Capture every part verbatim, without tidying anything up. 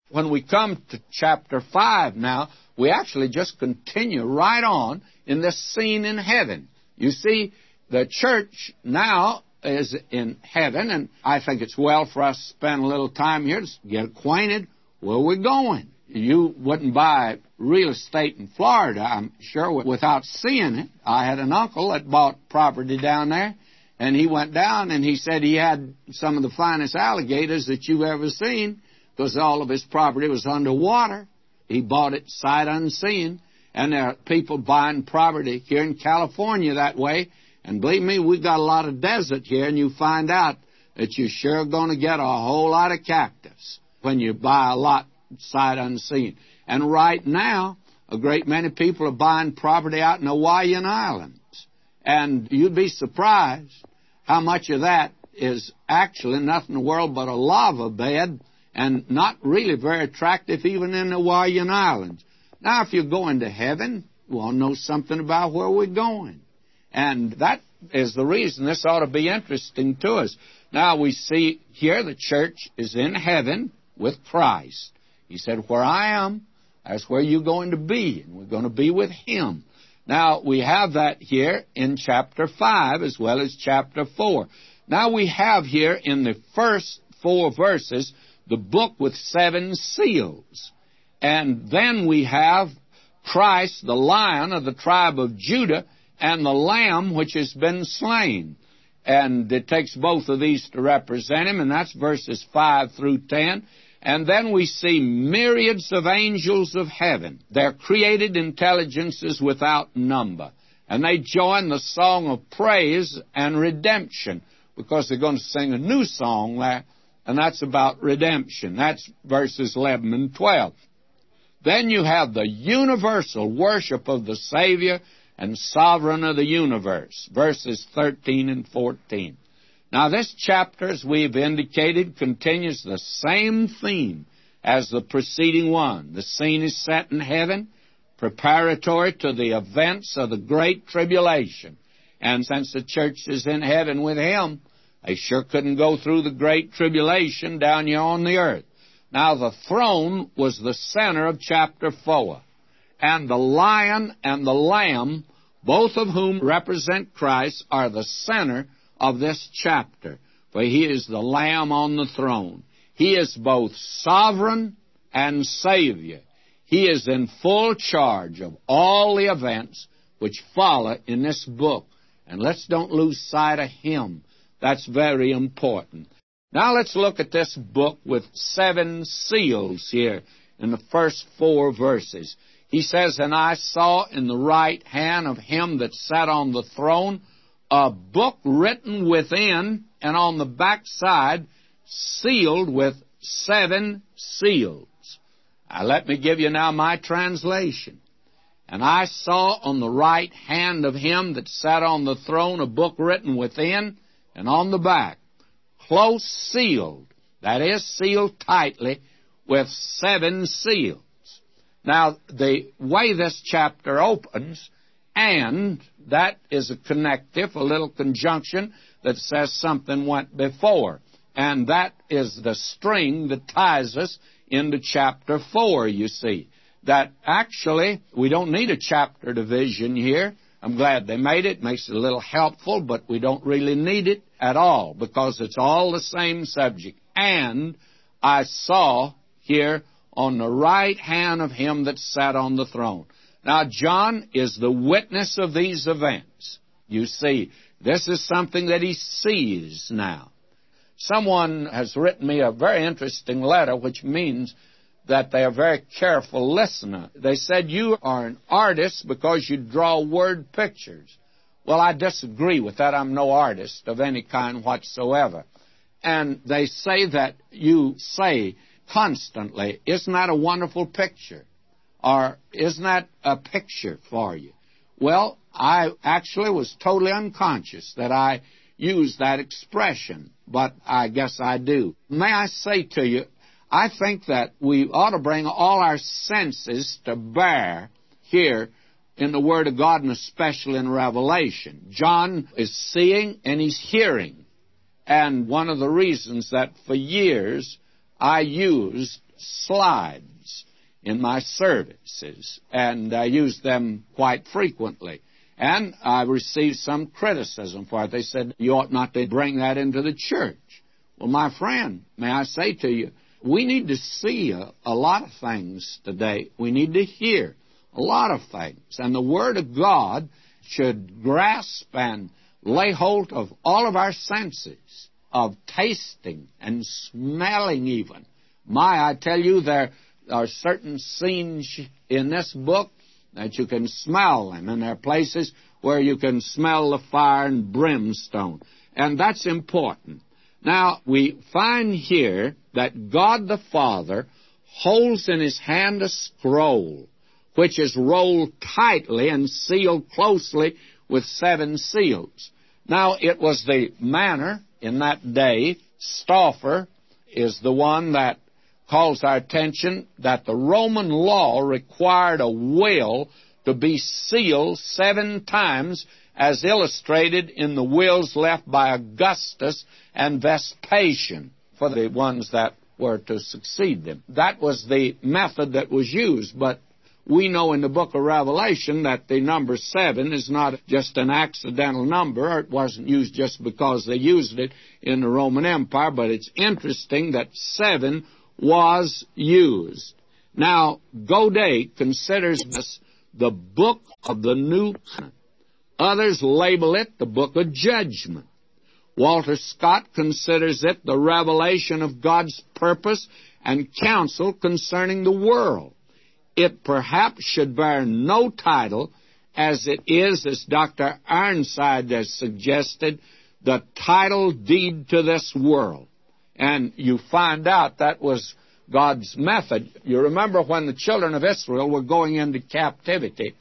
When we come to chapter five now, we actually just continue right on in this scene in heaven. You see, the church now is in heaven, and I think it's well for us to spend a little time here to get acquainted where we're going. You wouldn't buy real estate in Florida, I'm sure, without seeing it. I had an uncle that bought property down there, and he went down and he said he had some of the finest alligators that you've ever seen because all of his property was underwater. He bought it sight unseen, and there are people buying property here in California that way. And believe me, we've got a lot of desert here, and you find out that you're sure going to get a whole lot of cactus when you buy a lot sight unseen. And right now, a great many people are buying property out in the Hawaiian Islands. And you'd be surprised how much of that is actually nothing in the world but a lava bed and not really very attractive even in the Hawaiian Islands. Now, if you're going to heaven, you want to know something about where we're going. And that is the reason this ought to be interesting to us. Now, we see here the church is in heaven with Christ. He said, where I am, that's where you're going to be, and we're going to be with Him. Now, we have that here in chapter five as well as chapter four. Now, we have here in the first four verses the book with seven seals. And then we have Christ, the Lion of the tribe of Judah, and the Lamb which has been slain. And it takes both of these to represent Him, and that's verses five through ten. And then we see myriads of angels of heaven. They're created intelligences without number. And they join the song of praise and redemption, because they're going to sing a new song there, and that's about redemption. That's verses eleven and twelve. Then you have the universal worship of the Savior and Sovereign of the universe, verses thirteen and fourteen. Now, this chapter, as we've indicated, continues the same theme as the preceding one. The scene is set in heaven, preparatory to the events of the Great Tribulation. And since the church is in heaven with Him, they sure couldn't go through the Great Tribulation down here on the earth. Now, the throne was the center of chapter four. And the Lion and the Lamb, both of whom represent Christ, are the center of this chapter, for He is the Lamb on the throne. He is both sovereign and Savior. He is in full charge of all the events which follow in this book. And let's don't lose sight of Him. That's very important. Now let's look at this book with seven seals here in the first four verses. He says, and I saw in the right hand of Him that sat on the throne a book written within and on the back side, sealed with seven seals. Now, let me give you now my translation. And I saw on the right hand of Him that sat on the throne a book written within and on the back, close sealed, that is, sealed tightly, with seven seals. Now, the way this chapter opens, and that is a connective, a little conjunction that says something went before. And that is the string that ties us into chapter four, you see. That actually, we don't need a chapter division here. I'm glad they made it. It makes it a little helpful, but we don't really need it at all, because it's all the same subject. And I saw here on the right hand of Him that sat on the throne. Now, John is the witness of these events. You see, this is something that he sees now. Someone has written me a very interesting letter, which means that they are a very careful listener. They said, you are an artist because you draw word pictures. Well, I disagree with that. I'm no artist of any kind whatsoever. And they say that you say constantly, isn't that a wonderful picture? Or isn't that a picture for you? Well, I actually was totally unconscious that I used that expression, but I guess I do. May I say to you, I think that we ought to bring all our senses to bear here in the Word of God, and especially in Revelation. John is seeing and he's hearing. And one of the reasons that for years I used slides in my services, and I use them quite frequently. And I received some criticism for it. They said, you ought not to bring that into the church. Well, my friend, may I say to you, we need to see a, a lot of things today. We need to hear a lot of things. And the Word of God should grasp and lay hold of all of our senses, of tasting and smelling even. My, I tell you, there are certain scenes in this book that you can smell them, and there are places where you can smell the fire and brimstone. And that's important. Now, we find here that God the Father holds in His hand a scroll, which is rolled tightly and sealed closely with seven seals. Now, it was the manner in that day. Stauffer is the one that calls our attention that the Roman law required a will to be sealed seven times, as illustrated in the wills left by Augustus and Vespasian for the ones that were to succeed them. That was the method that was used, but we know in the book of Revelation that the number seven is not just an accidental number. It wasn't used just because they used it in the Roman Empire, but it's interesting that seven was used. Now, Godet considers this the book of the New Covenant. Others label it the book of judgment. Walter Scott considers it the revelation of God's purpose and counsel concerning the world. It perhaps should bear no title, as it is, as Doctor Ironside has suggested, the title deed to this world. And you find out that was God's method. You remember when the children of Israel were going into captivity,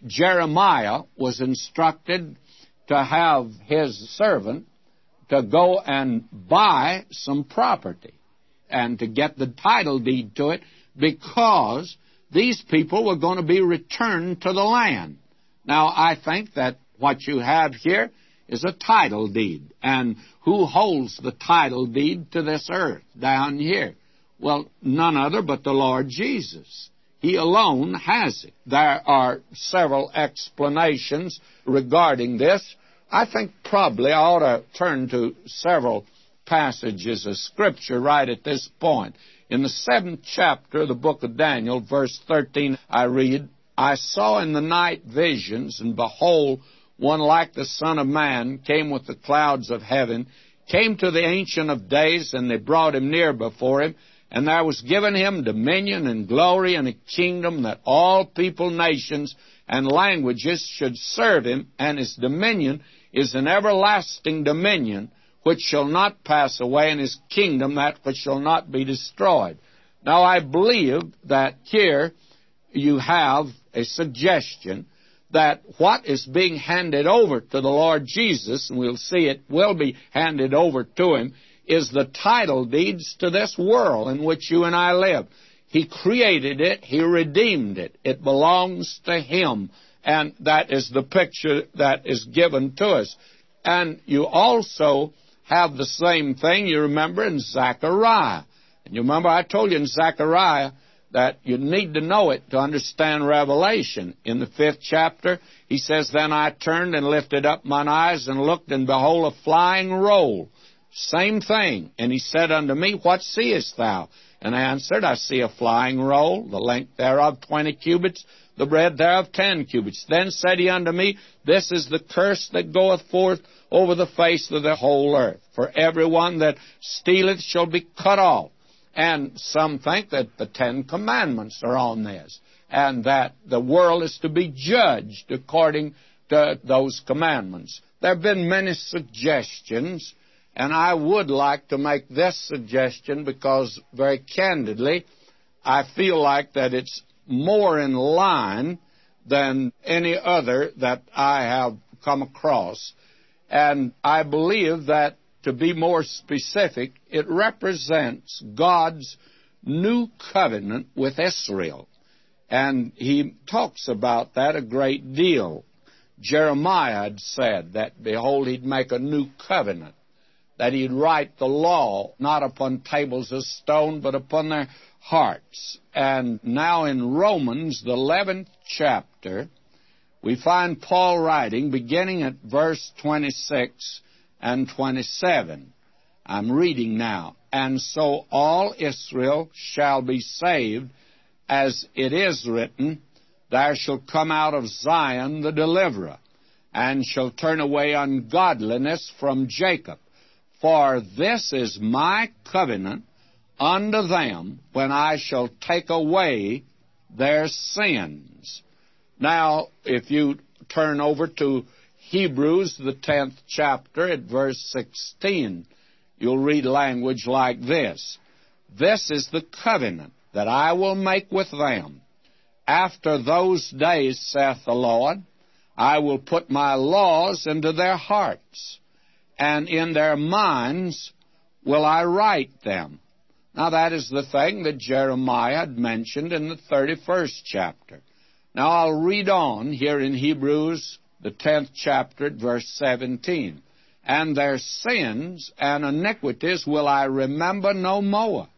Jeremiah was instructed to have his servant to go and buy some property and to get the title deed to it, because these people were going to be returned to the land. Now, I think that what you have here is a title deed. And who holds the title deed to this earth down here? Well, none other but the Lord Jesus. He alone has it. There are several explanations regarding this. I think probably I ought to turn to several passages of Scripture right at this point. In the seventh chapter of the book of Daniel, verse thirteen, I read, I saw in the night visions, and behold, one like the Son of Man came with the clouds of heaven, came to the Ancient of Days, and they brought him near before him. And there was given him dominion and glory and a kingdom, that all people, nations, and languages should serve him. And his dominion is an everlasting dominion, which shall not pass away, and his kingdom that which shall not be destroyed. Now, I believe that here you have a suggestion that what is being handed over to the Lord Jesus, and we'll see it will be handed over to him, is the title deeds to this world in which you and I live. He created it. He redeemed it. It belongs to Him. And that is the picture that is given to us. And you also have the same thing, you remember, in Zechariah. And you remember I told you in Zechariah that you need to know it to understand Revelation. In the fifth chapter, he says, Then I turned and lifted up mine eyes and looked, and behold, a flying roll. Same thing. And he said unto me, What seest thou? And I answered, I see a flying roll, the length thereof twenty cubits, the breadth thereof ten cubits. Then said he unto me, This is the curse that goeth forth over the face of the whole earth. For every one that stealeth shall be cut off. And some think that the Ten Commandments are on this, and that the world is to be judged according to those commandments. There have been many suggestions, and I would like to make this suggestion because, very candidly, I feel like that it's more in line than any other that I have come across. And I believe that, to be more specific, it represents God's new covenant with Israel. And he talks about that a great deal. Jeremiah had said that, behold, he'd make a new covenant. that He'd write the law, not upon tables of stone, but upon their hearts. And now in Romans, the eleventh chapter, we find Paul writing, beginning at verse twenty-six and twenty-seven. I'm reading now. And so all Israel shall be saved, as it is written, there shall come out of Zion the deliverer, and shall turn away ungodliness from Jacob. For this is my covenant unto them, when I shall take away their sins. Now, if you turn over to Hebrews, the tenth chapter, at verse sixteen, you'll read language like this. This is the covenant that I will make with them. After those days, saith the Lord, I will put my laws into their hearts, and in their minds will I write them. Now, that is the thing that Jeremiah had mentioned in the thirty-first chapter. Now, I'll read on here in Hebrews, the tenth chapter, at verse seventeen. And their sins and iniquities will I remember no more.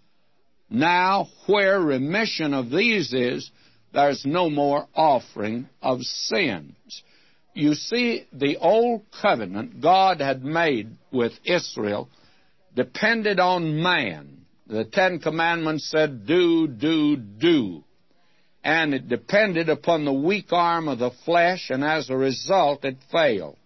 Now, where remission of these is, there's no more offering of sins. You see, the old covenant God had made with Israel depended on man. The Ten Commandments said, do, do, do. And it depended upon the weak arm of the flesh, and as a result, it failed.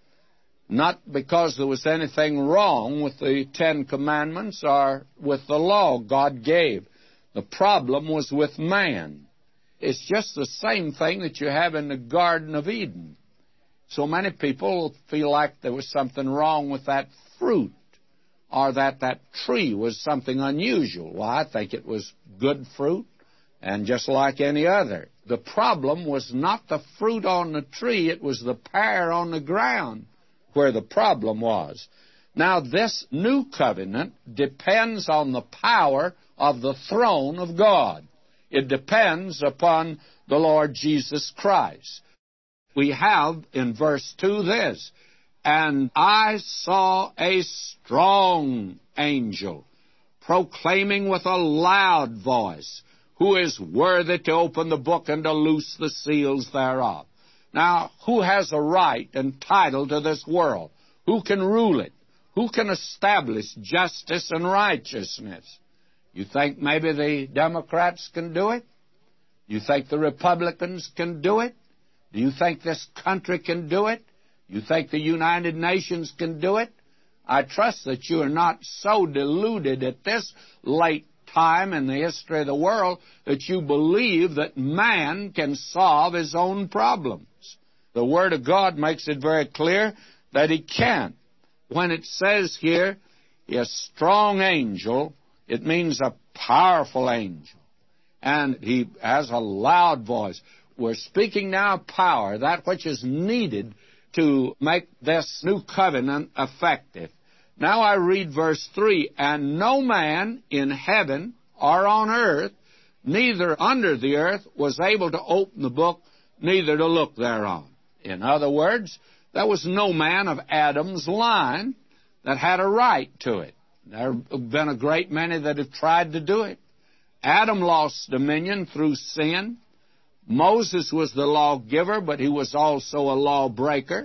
Not because there was anything wrong with the Ten Commandments or with the law God gave. The problem was with man. It's just the same thing that you have in the Garden of Eden. So many people feel like there was something wrong with that fruit, or that that tree was something unusual. Well, I think it was good fruit, and just like any other. The problem was not the fruit on the tree, it was the pear on the ground where the problem was. Now, this new covenant depends on the power of the throne of God. It depends upon the Lord Jesus Christ. We have in verse two this, and I saw a strong angel proclaiming with a loud voice, who is worthy to open the book and to loose the seals thereof. Now, who has a right and title to this world? Who can rule it? Who can establish justice and righteousness? You think maybe the Democrats can do it? You think the Republicans can do it? Do you think this country can do it? You think the United Nations can do it? I trust that you are not so deluded at this late time in the history of the world that you believe that man can solve his own problems. The Word of God makes it very clear that he can't. When it says here, a strong angel, it means a powerful angel. And he has a loud voice. We're speaking now of power, that which is needed to make this new covenant effective. Now I read verse three, and no man in heaven or on earth, neither under the earth, was able to open the book, neither to look thereon. In other words, there was no man of Adam's line that had a right to it. There have been a great many that have tried to do it. Adam lost dominion through sin. Moses was the lawgiver, but he was also a lawbreaker.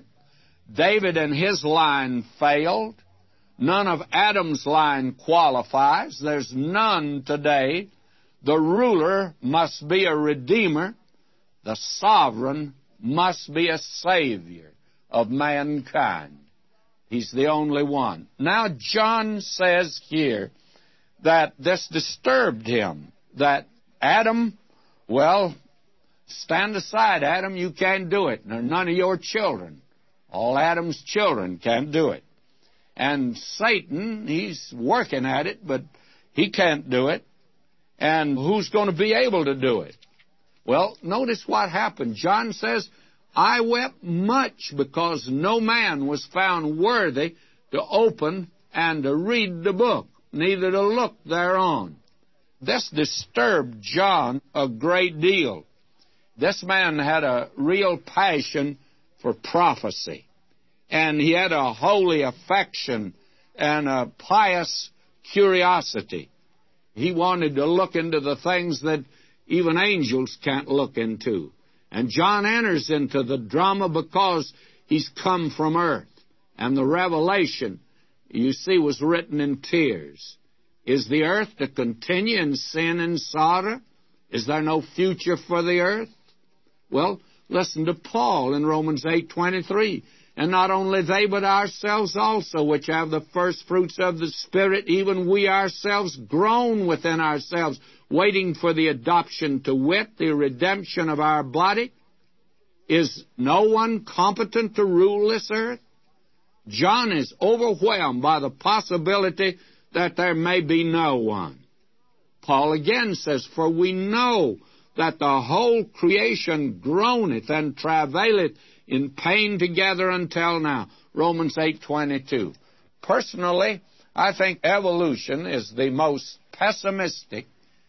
David and his line failed. None of Adam's line qualifies. There's none today. The ruler must be a redeemer. The sovereign must be a savior of mankind. He's the only one. Now, John says here that this disturbed him, that Adam, well, stand aside, Adam, you can't do it. They're none of your children. All Adam's children can't do it. And Satan, he's working at it, but he can't do it. And who's going to be able to do it? Well, notice what happened. John says, I wept much because no man was found worthy to open and to read the book, neither to look thereon. This disturbed John a great deal. This man had a real passion for prophecy, and he had a holy affection and a pious curiosity. He wanted to look into the things that even angels can't look into. And John enters into the drama because he's come from earth. And the revelation, you see, was written in tears. Is the earth to continue in sin and slaughter? Is there no future for the earth? Well, listen to Paul in Romans eight twenty-three. And not only they, but ourselves also, which have the first fruits of the Spirit, even we ourselves groan within ourselves, waiting for the adoption, to wit, the redemption of our body. Is no one competent to rule this earth? John is overwhelmed by the possibility that there may be no one. Paul again says, for we know that the whole creation groaneth and travaileth in pain together until now. Romans eight twenty-two. Personally, I think evolution is the most pessimistic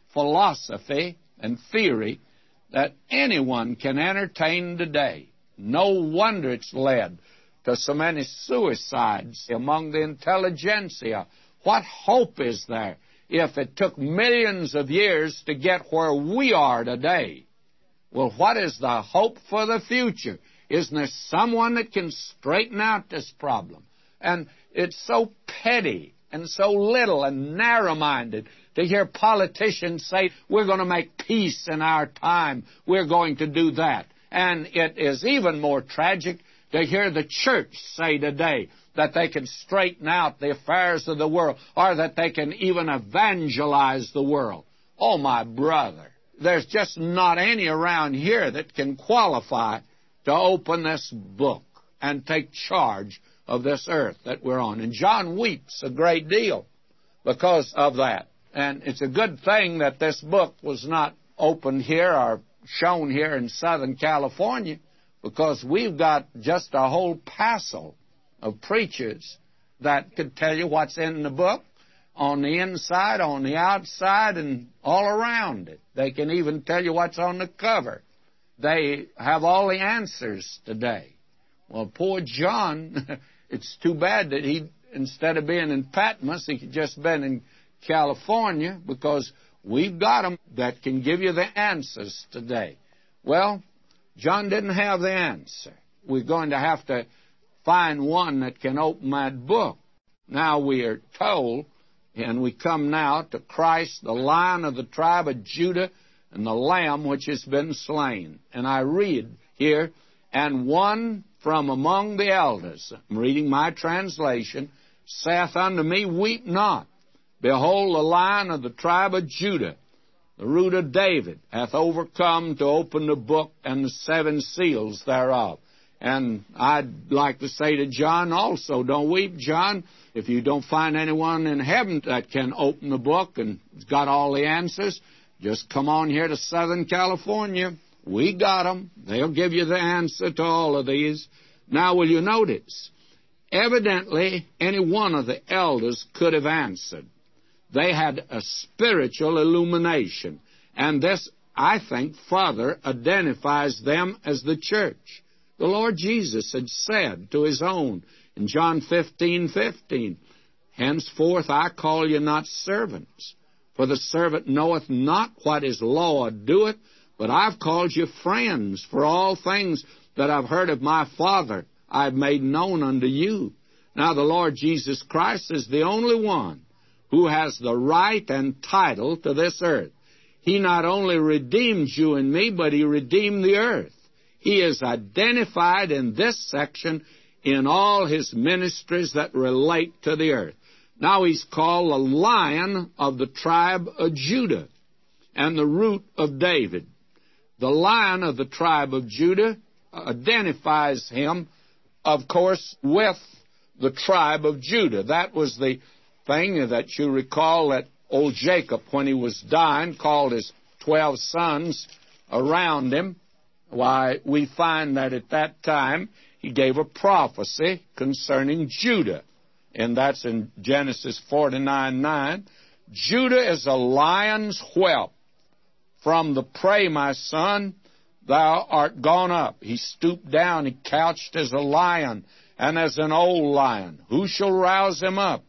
philosophy and theory that anyone can entertain today. No wonder it's led to so many suicides among the intelligentsia. What hope is there if it took millions of years to get where we are today? Well, what is the hope for the future? Isn't there someone that can straighten out this problem? And it's so petty and so little and narrow-minded to hear politicians say, we're going to make peace in our time, we're going to do that. And it is even more tragic to hear the church say today that they can straighten out the affairs of the world, or that they can even evangelize the world. Oh, my brother, there's just not any around here that can qualify to open this book and take charge of this earth that we're on. And John weeps a great deal because of that. And it's a good thing that this book was not opened here or shown here in Southern California, because we've got just a whole passel of preachers that could tell you what's in the book on the inside, on the outside, and all around it. They can even tell you what's on the cover. They have all the answers today. Well, poor John, it's too bad that he, instead of being in Patmos, he could just been in California, because we've got them that can give you the answers today. Well, John didn't have the answer. We're going to have to find one that can open that book. Now we are told, and we come now to Christ, the Lion of the tribe of Judah, and the Lamb which has been slain. And I read here, and one from among the elders, I'm reading my translation, saith unto me, weep not. Behold, the Lion of the tribe of Judah, the root of David, hath overcome to open the book and the seven seals thereof. And I'd like to say to John also, don't weep, John. If you don't find anyone in heaven that can open the book and has got all the answers, just come on here to Southern California. We got them. They'll give you the answer to all of these. Now, will you notice? Evidently, any one of the elders could have answered. They had a spiritual illumination. And this, I think, further identifies them as the church. The Lord Jesus had said to his own in John fifteen fifteen, henceforth I call you not servants, for the servant knoweth not what his Lord doeth, but I've called you friends, for all things that I've heard of my Father I've made known unto you. Now the Lord Jesus Christ is the only one who has the right and title to this earth. He not only redeemed you and me, but he redeemed the earth. He is identified in this section in all his ministries that relate to the earth. Now he's called the Lion of the tribe of Judah and the root of David. The Lion of the tribe of Judah identifies him, of course, with the tribe of Judah. That was the thing that you recall that old Jacob, when he was dying, called his twelve sons around him. Why, we find that at that time he gave a prophecy concerning Judah, and that's in Genesis forty-nine nine. Judah is a lion's whelp. From the prey, my son, thou art gone up. He stooped down, he couched as a lion, and as an old lion. Who shall rouse him up?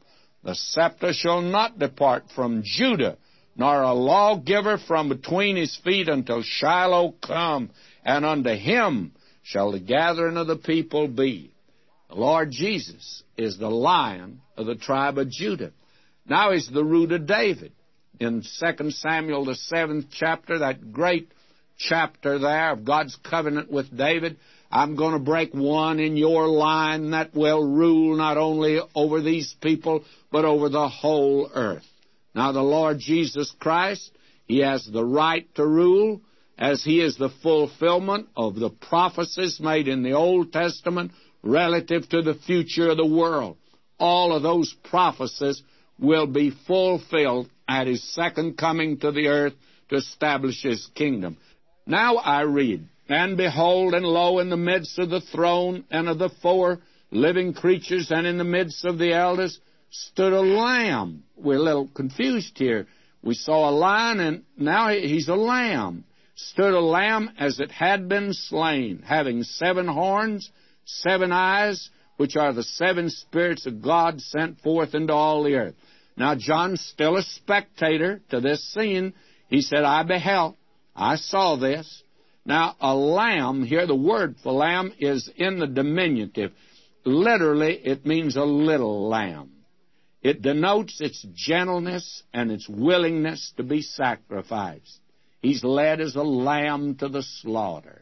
The scepter shall not depart from Judah, nor a lawgiver from between his feet until Shiloh come, and unto him shall the gathering of the people be. The Lord Jesus is the Lion of the tribe of Judah. Now he's the root of David. In Second Samuel, the seventh chapter, that great chapter there of God's covenant with David, I'm going to break one in your line that will rule not only over these people, but over the whole earth. Now the Lord Jesus Christ, He has the right to rule, as He is the fulfillment of the prophecies made in the Old Testament relative to the future of the world. All of those prophecies will be fulfilled at His second coming to the earth to establish His kingdom. Now I read, And behold, and lo, in the midst of the throne and of the four living creatures, and in the midst of the elders, stood a lamb. We're a little confused here. We saw a lion, and now he's a lamb. Stood a lamb as it had been slain, having seven horns, seven eyes, which are the seven spirits of God sent forth into all the earth. Now John's still a spectator to this scene. He said, I beheld, I saw this. Now a lamb, here the word for lamb is in the diminutive. Literally, it means a little lamb. It denotes its gentleness and its willingness to be sacrificed. He's led as a lamb to the slaughter.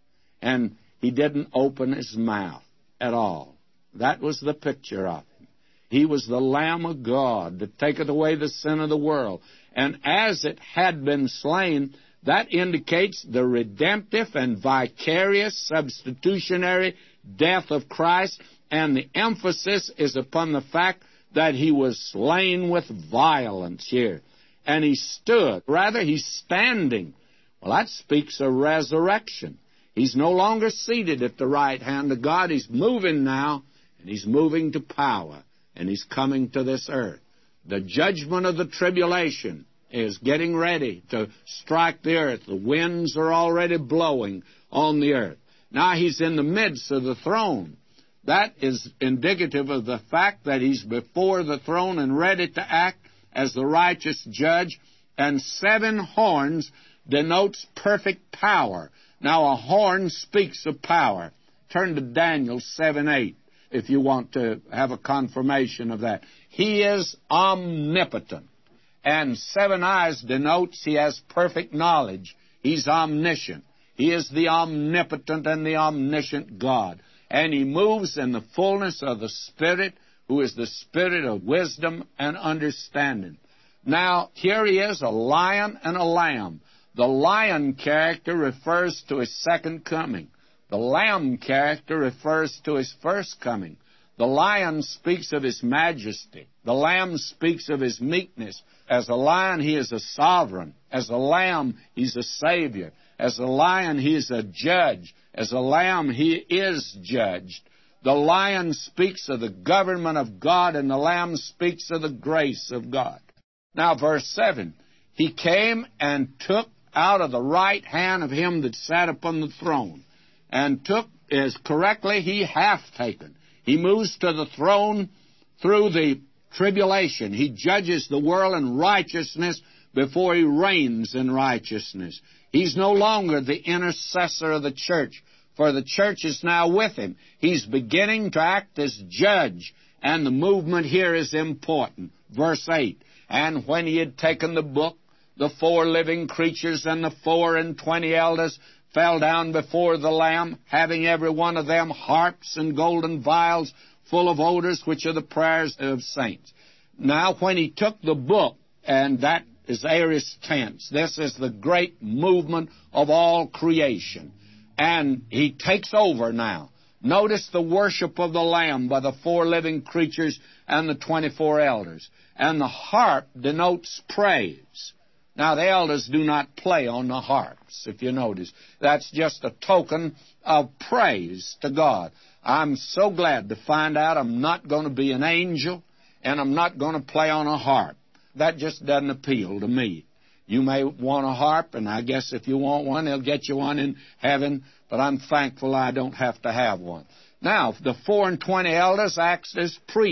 And he didn't open his mouth at all. That was the picture of him. He was the Lamb of God that taketh away the sin of the world. And as it had been slain, that indicates the redemptive and vicarious substitutionary death of Christ, and the emphasis is upon the fact that He was slain with violence here. And He stood, rather He's standing. Well, that speaks of resurrection. He's no longer seated at the right hand of God. He's moving now, and He's moving to power, and He's coming to this earth. The judgment of the tribulation is getting ready to strike the earth. The winds are already blowing on the earth. Now He's in the midst of the throne. That is indicative of the fact that He's before the throne and ready to act as the righteous judge. And seven horns denotes perfect power. Now a horn speaks of power. Turn to Daniel seven eight if you want to have a confirmation of that. He is omnipotent. And seven eyes denotes He has perfect knowledge. He's omniscient. He is the omnipotent and the omniscient God. And He moves in the fullness of the Spirit, who is the Spirit of wisdom and understanding. Now, here He is, a lion and a lamb. The lion character refers to His second coming. The lamb character refers to His first coming. The lion speaks of His majesty. The lamb speaks of His meekness. As a lion, He is a sovereign. As a lamb, He's a Savior. As a lion, He is a judge. As a lamb, He is judged. The lion speaks of the government of God, and the lamb speaks of the grace of God. Now, verse seven, He came and took out of the right hand of Him that sat upon the throne, and took as correctly He hath taken. He moves to the throne through the tribulation. He judges the world in righteousness before He reigns in righteousness. He's no longer the intercessor of the church, for the church is now with Him. He's beginning to act as judge, and the movement here is important. Verse eight, And when He had taken the book, the four living creatures and the four and twenty elders fell down before the Lamb, having every one of them harps and golden vials full of odors, which are the prayers of saints. Now, when He took the book, and that is aorist tense, this is the great movement of all creation, and He takes over now. Notice the worship of the Lamb by the four living creatures and the twenty-four elders. And the harp denotes praise. Now, the elders do not play on the harps, if you notice. That's just a token of praise to God. I'm so glad to find out I'm not going to be an angel, and I'm not going to play on a harp. That just doesn't appeal to me. You may want a harp, and I guess if you want one, they'll get you one in heaven, but I'm thankful I don't have to have one. Now, the four and twenty elders act as priests.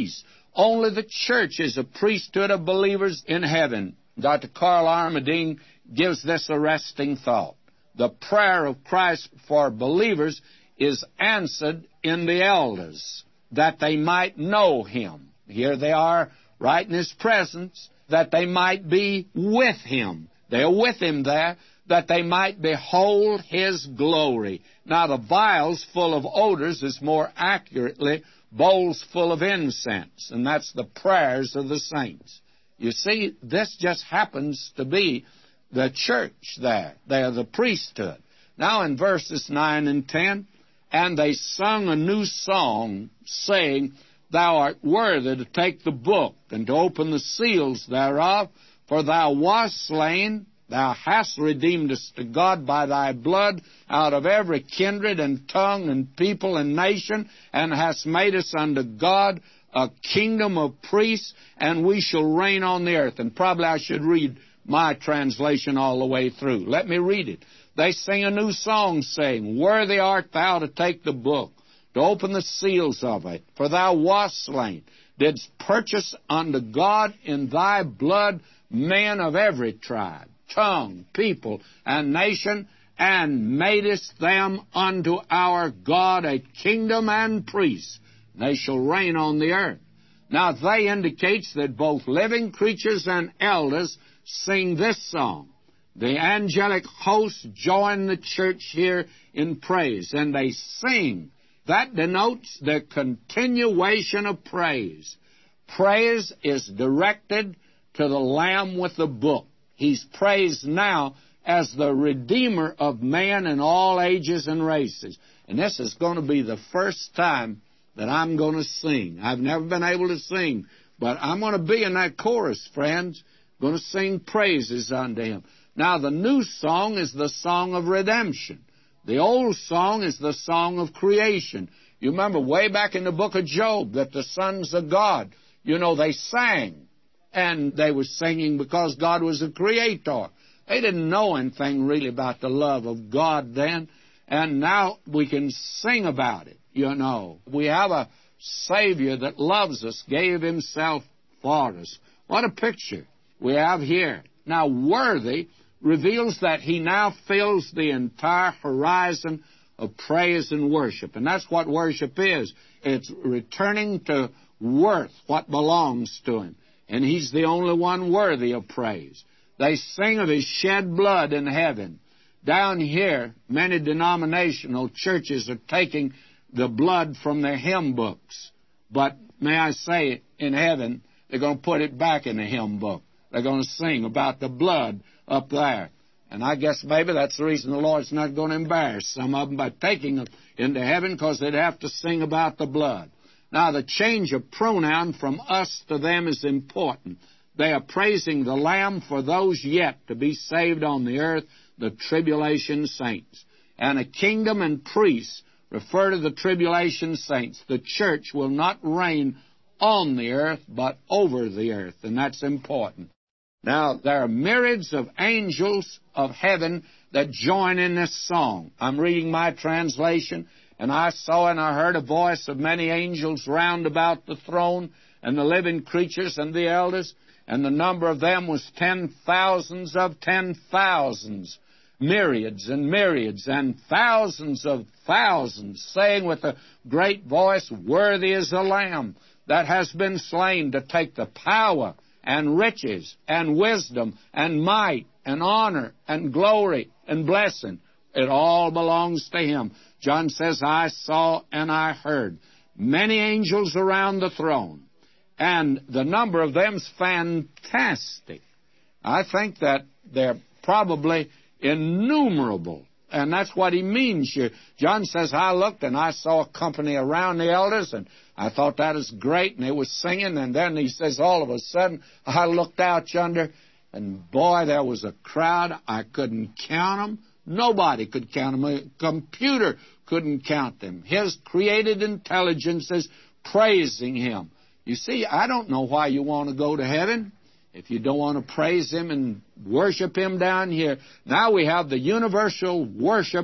Only the church is a priesthood of believers in heaven. Doctor Carl Armadine gives this arresting thought. The prayer of Christ for believers is answered in the elders, that they might know Him. Here they are, right in His presence, that they might be with Him. They are with Him there, that they might behold His glory. Now, the vials full of odors is more accurately bowls full of incense, and that's the prayers of the saints. You see, this just happens to be the church there. They are the priesthood. Now, in verses nine and ten, and they sung a new song, saying, Thou art worthy to take the book, and to open the seals thereof, for thou wast slain, thou hast redeemed us to God by thy blood out of every kindred and tongue and people and nation, and hast made us unto God a kingdom of priests, and we shall reign on the earth. And probably I should read my translation all the way through. Let me read it. They sing a new song, saying, Worthy art thou to take the book, to open the seals of it, for thou wast slain, didst purchase unto God in thy blood men of every tribe, tongue, people, and nation, and madest them unto our God a kingdom and priests. They shall reign on the earth. Now, they indicates that both living creatures and elders sing this song. The angelic hosts join the church here in praise, and they sing. That denotes the continuation of praise. Praise is directed to the Lamb with the book. He's praised now as the Redeemer of man in all ages and races. And this is going to be the first time that I'm going to sing. I've never been able to sing, but I'm going to be in that chorus, friends, going to sing praises unto Him. Now, the new song is the song of redemption. The old song is the song of creation. You remember way back in the book of Job that the sons of God, you know, they sang. And they were singing because God was a creator. They didn't know anything really about the love of God then. And now we can sing about it, you know. We have a Savior that loves us, gave Himself for us. What a picture we have here. Now, worthy reveals that He now fills the entire horizon of praise and worship. And that's what worship is. It's returning to worth what belongs to Him. And He's the only one worthy of praise. They sing of His shed blood in heaven. Down here, many denominational churches are taking the blood from their hymn books. But may I say, in heaven, they're going to put it back in the hymn book. They're going to sing about the blood up there. And I guess maybe that's the reason the Lord's not going to embarrass some of them by taking them into heaven, because they'd have to sing about the blood. Now, the change of pronoun from us to them is important. They are praising the Lamb for those yet to be saved on the earth, the tribulation saints. And a kingdom and priests refer to the tribulation saints. The church will not reign on the earth, but over the earth, and that's important. Now, there are myriads of angels of heaven that join in this song. I'm reading my translation. And I saw and I heard a voice of many angels round about the throne, and the living creatures and the elders, and the number of them was ten thousands of ten thousands, myriads and myriads, and thousands of thousands, saying with a great voice, Worthy is the Lamb that has been slain to take the power and riches and wisdom and might and honor and glory and blessing. It all belongs to Him. John says, I saw and I heard many angels around the throne, and the number of them's fantastic. I think that they're probably innumerable, and that's what he means here. John says, I looked and I saw a company around the elders, and I thought that was great, and they were singing, and then he says, all of a sudden, I looked out yonder, and boy, there was a crowd. I couldn't count them. Nobody could count them. A computer couldn't count them. His created intelligence is praising Him. You see, I don't know why you want to go to heaven if you don't want to praise Him and worship Him down here. Now we have the universal worship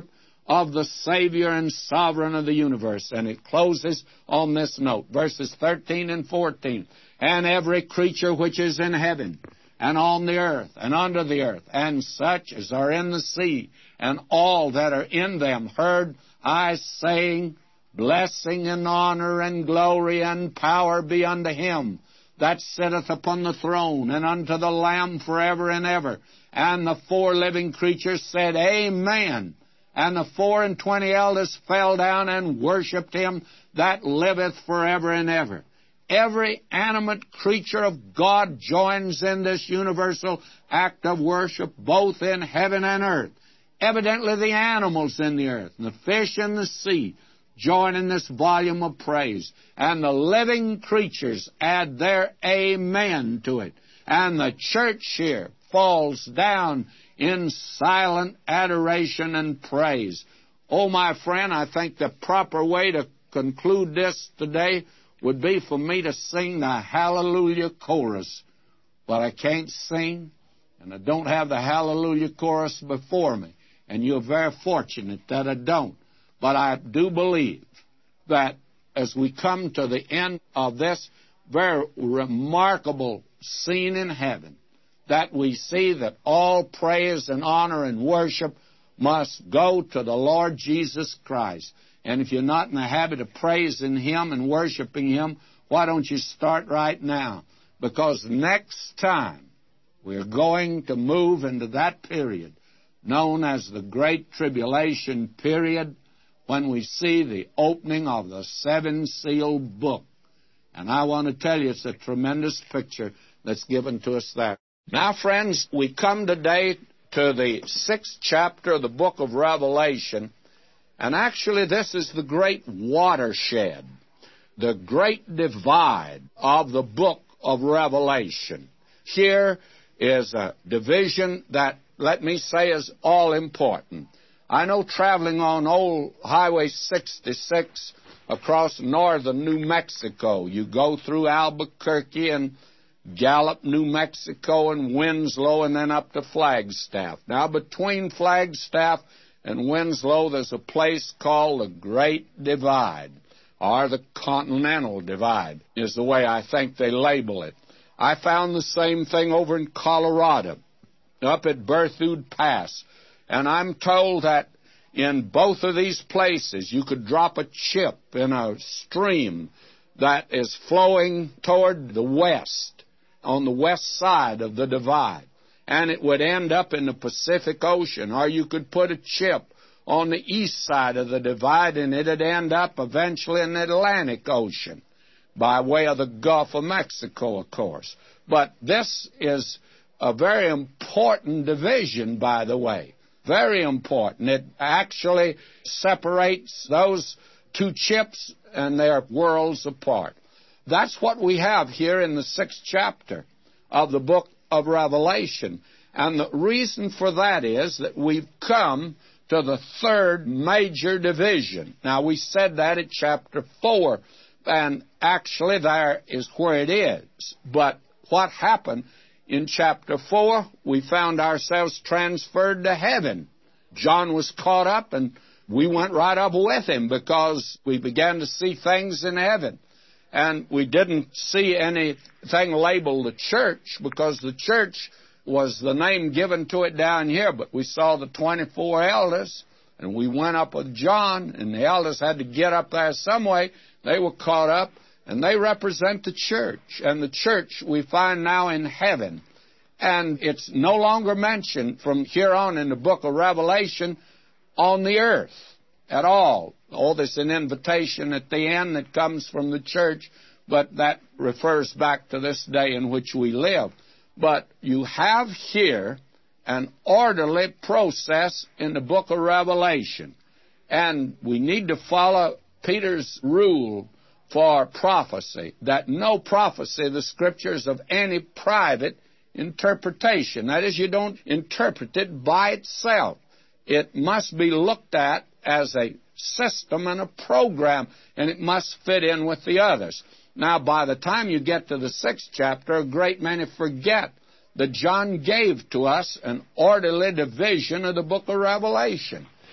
of the Savior and Sovereign of the universe. And it closes on this note, verses thirteen and fourteen. And every creature which is in heaven, and on the earth, and under the earth, and such as are in the sea, and all that are in them, heard I saying, Blessing and honor and glory and power be unto him that sitteth upon the throne, and unto the Lamb forever and ever. And the four living creatures said, Amen. And the four and twenty elders fell down and worshipped him that liveth forever and ever. Every animate creature of God joins in this universal act of worship, both in heaven and earth. Evidently the animals in the earth, and the fish in the sea, join in this volume of praise. And the living creatures add their amen to it. And the church here falls down in silent adoration and praise. Oh, my friend, I think the proper way to conclude this today would be for me to sing the Hallelujah chorus. But I can't sing, and I don't have the Hallelujah chorus before me. And you're very fortunate that I don't. But I do believe that as we come to the end of this very remarkable scene in heaven, that we see that all praise and honor and worship must go to the Lord Jesus Christ. And if you're not in the habit of praising Him and worshiping Him, why don't you start right now? Because next time we're going to move into that period known as the Great Tribulation period, when we see the opening of the seven-sealed book. And I want to tell you, it's a tremendous picture that's given to us there. Now, friends, we come today to the sixth chapter of the book of Revelation, and actually this is the great watershed, the great divide of the book of Revelation. Here is a division that, let me say, is all-important. I know traveling on old Highway sixty-six across northern New Mexico, you go through Albuquerque and Gallup, New Mexico, and Winslow, and then up to Flagstaff. Now, between Flagstaff and Winslow, there's a place called the Great Divide, or the Continental Divide, is the way I think they label it. I found the same thing over in Colorado, up at Berthoud Pass. And I'm told that in both of these places you could drop a chip in a stream that is flowing toward the west, on the west side of the divide, and it would end up in the Pacific Ocean. Or you could put a chip on the east side of the divide, and it would end up eventually in the Atlantic Ocean, by way of the Gulf of Mexico, of course. But this is a very important division, by the way. Very important. It actually separates those two chips and their worlds apart. That's what we have here in the sixth chapter of the book of Revelation. And the reason for that is that we've come to the third major division. Now, we said that at chapter four, and actually there is where it is. But what happened in chapter four, we found ourselves transferred to heaven. John was caught up, and we went right up with him because we began to see things in heaven. And we didn't see anything labeled the church, because the church was the name given to it down here. But we saw the twenty-four elders, and we went up with John, and the elders had to get up there some way. They were caught up, and they represent the church. And the church we find now in heaven. And it's no longer mentioned from here on in the book of Revelation on the earth at all. Oh, there's an invitation at the end that comes from the church, but that refers back to this day in which we live. But you have here an orderly process in the book of Revelation. And we need to follow Peter's rule for prophecy, that no prophecy of the Scriptures of any private interpretation. That is, you don't interpret it by itself. It must be looked at as a system and a program, and it must fit in with the others. Now, by the time you get to the sixth chapter, a great many forget that John gave to us an orderly division of the book of Revelation.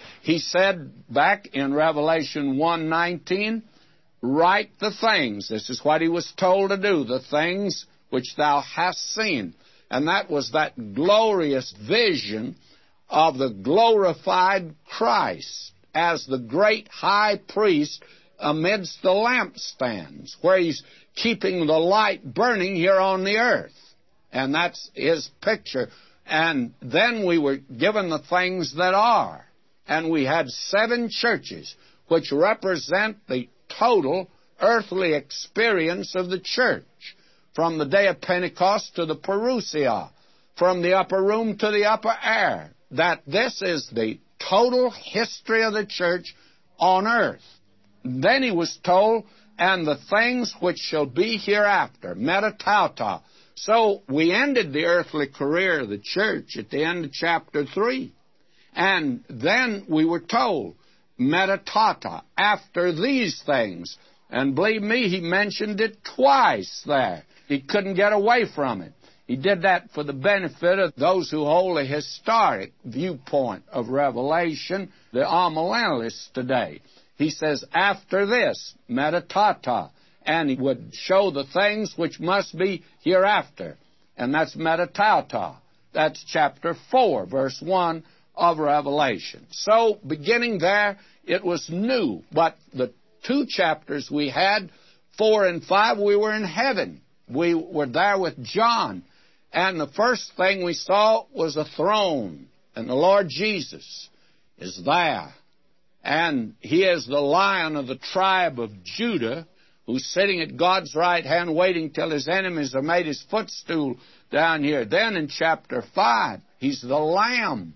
He said back in Revelation one nineteen, write the things. This is what he was told to do, the things which thou hast seen. And that was that glorious vision of the glorified Christ as the great high priest amidst the lampstands, where he's keeping the light burning here on the earth. And that's his picture. And then we were given the things that are. And we had seven churches, which represent the total earthly experience of the church, from the day of Pentecost to the Parousia, from the upper room to the upper air, that this is the total history of the church on earth. Then he was told, and the things which shall be hereafter, metatauta. So we ended the earthly career of the church at the end of chapter three. And then we were told, metatauta, after these things. And believe me, he mentioned it twice there. He couldn't get away from it. He did that for the benefit of those who hold a historic viewpoint of Revelation, the amillennialists today. He says, after this, metatauta, and he would show the things which must be hereafter. And that's metatauta. That's chapter four, verse one of Revelation. So, beginning there, it was new. But the two chapters we had, four and five, we were in heaven. We were there with John. And the first thing we saw was a throne. And the Lord Jesus is there. And he is the Lion of the tribe of Judah, who's sitting at God's right hand waiting till his enemies are made his footstool down here. Then in chapter five, he's the Lamb.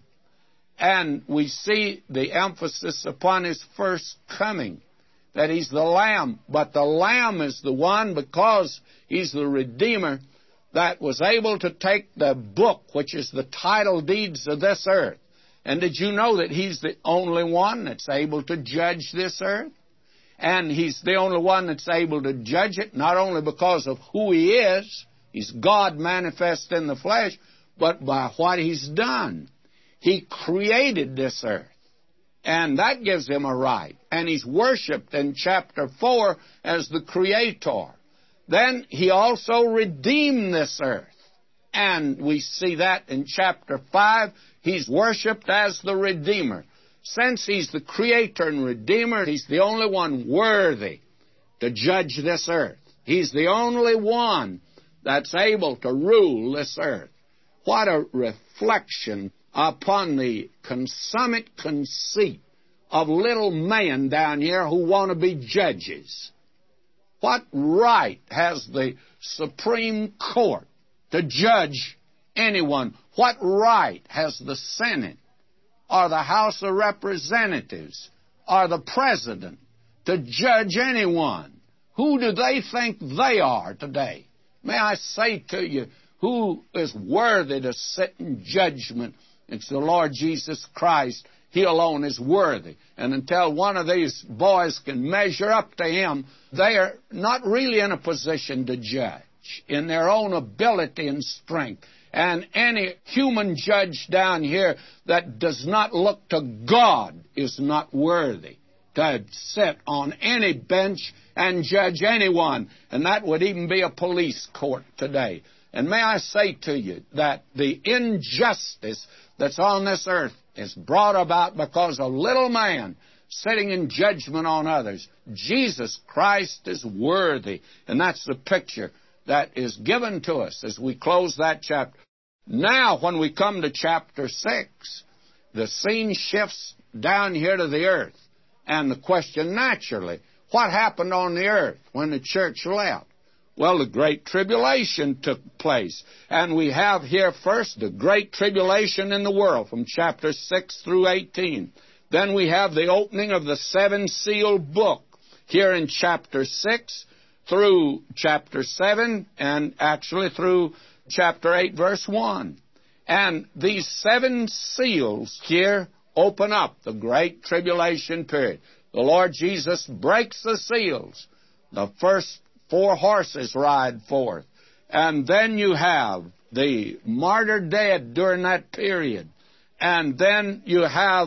And we see the emphasis upon his first coming, that he's the Lamb. But the Lamb is the one, because he's the Redeemer, that was able to take the book, which is the title deeds of this earth. And did you know that he's the only one that's able to judge this earth? And he's the only one that's able to judge it, not only because of who he is, he's God manifest in the flesh, but by what he's done. He created this earth, and that gives him a right. And he's worshipped in chapter four as the Creator. Then he also redeemed this earth. And we see that in chapter five. He's worshipped as the Redeemer. Since he's the Creator and Redeemer, he's the only one worthy to judge this earth. He's the only one that's able to rule this earth. What a reflection upon the consummate conceit of little men down here who want to be judges. What right has the Supreme Court to judge anyone? What right has the Senate or the House of Representatives or the President to judge anyone? Who do they think they are today? May I say to you, who is worthy to sit in judgment? It's the Lord Jesus Christ. He alone is worthy. And until one of these boys can measure up to him, they are not really in a position to judge in their own ability and strength. And any human judge down here that does not look to God is not worthy to sit on any bench and judge anyone. And that would even be a police court today. And may I say to you that the injustice that's on this earth is brought about because a little man sitting in judgment on others. Jesus Christ is worthy. And that's the picture that is given to us as we close that chapter. Now, when we come to chapter six, the scene shifts down here to the earth. And the question, naturally, what happened on the earth when the church left? Well, the Great Tribulation took place. And we have here first the Great Tribulation in the world from chapter six through eighteen. Then we have the opening of the seven-sealed book here in chapter six through chapter seven and actually through chapter eight, verse one. And these seven seals here open up the Great Tribulation period. The Lord Jesus breaks the seals. The first four horses ride forth. And then you have the martyr dead during that period. And then you have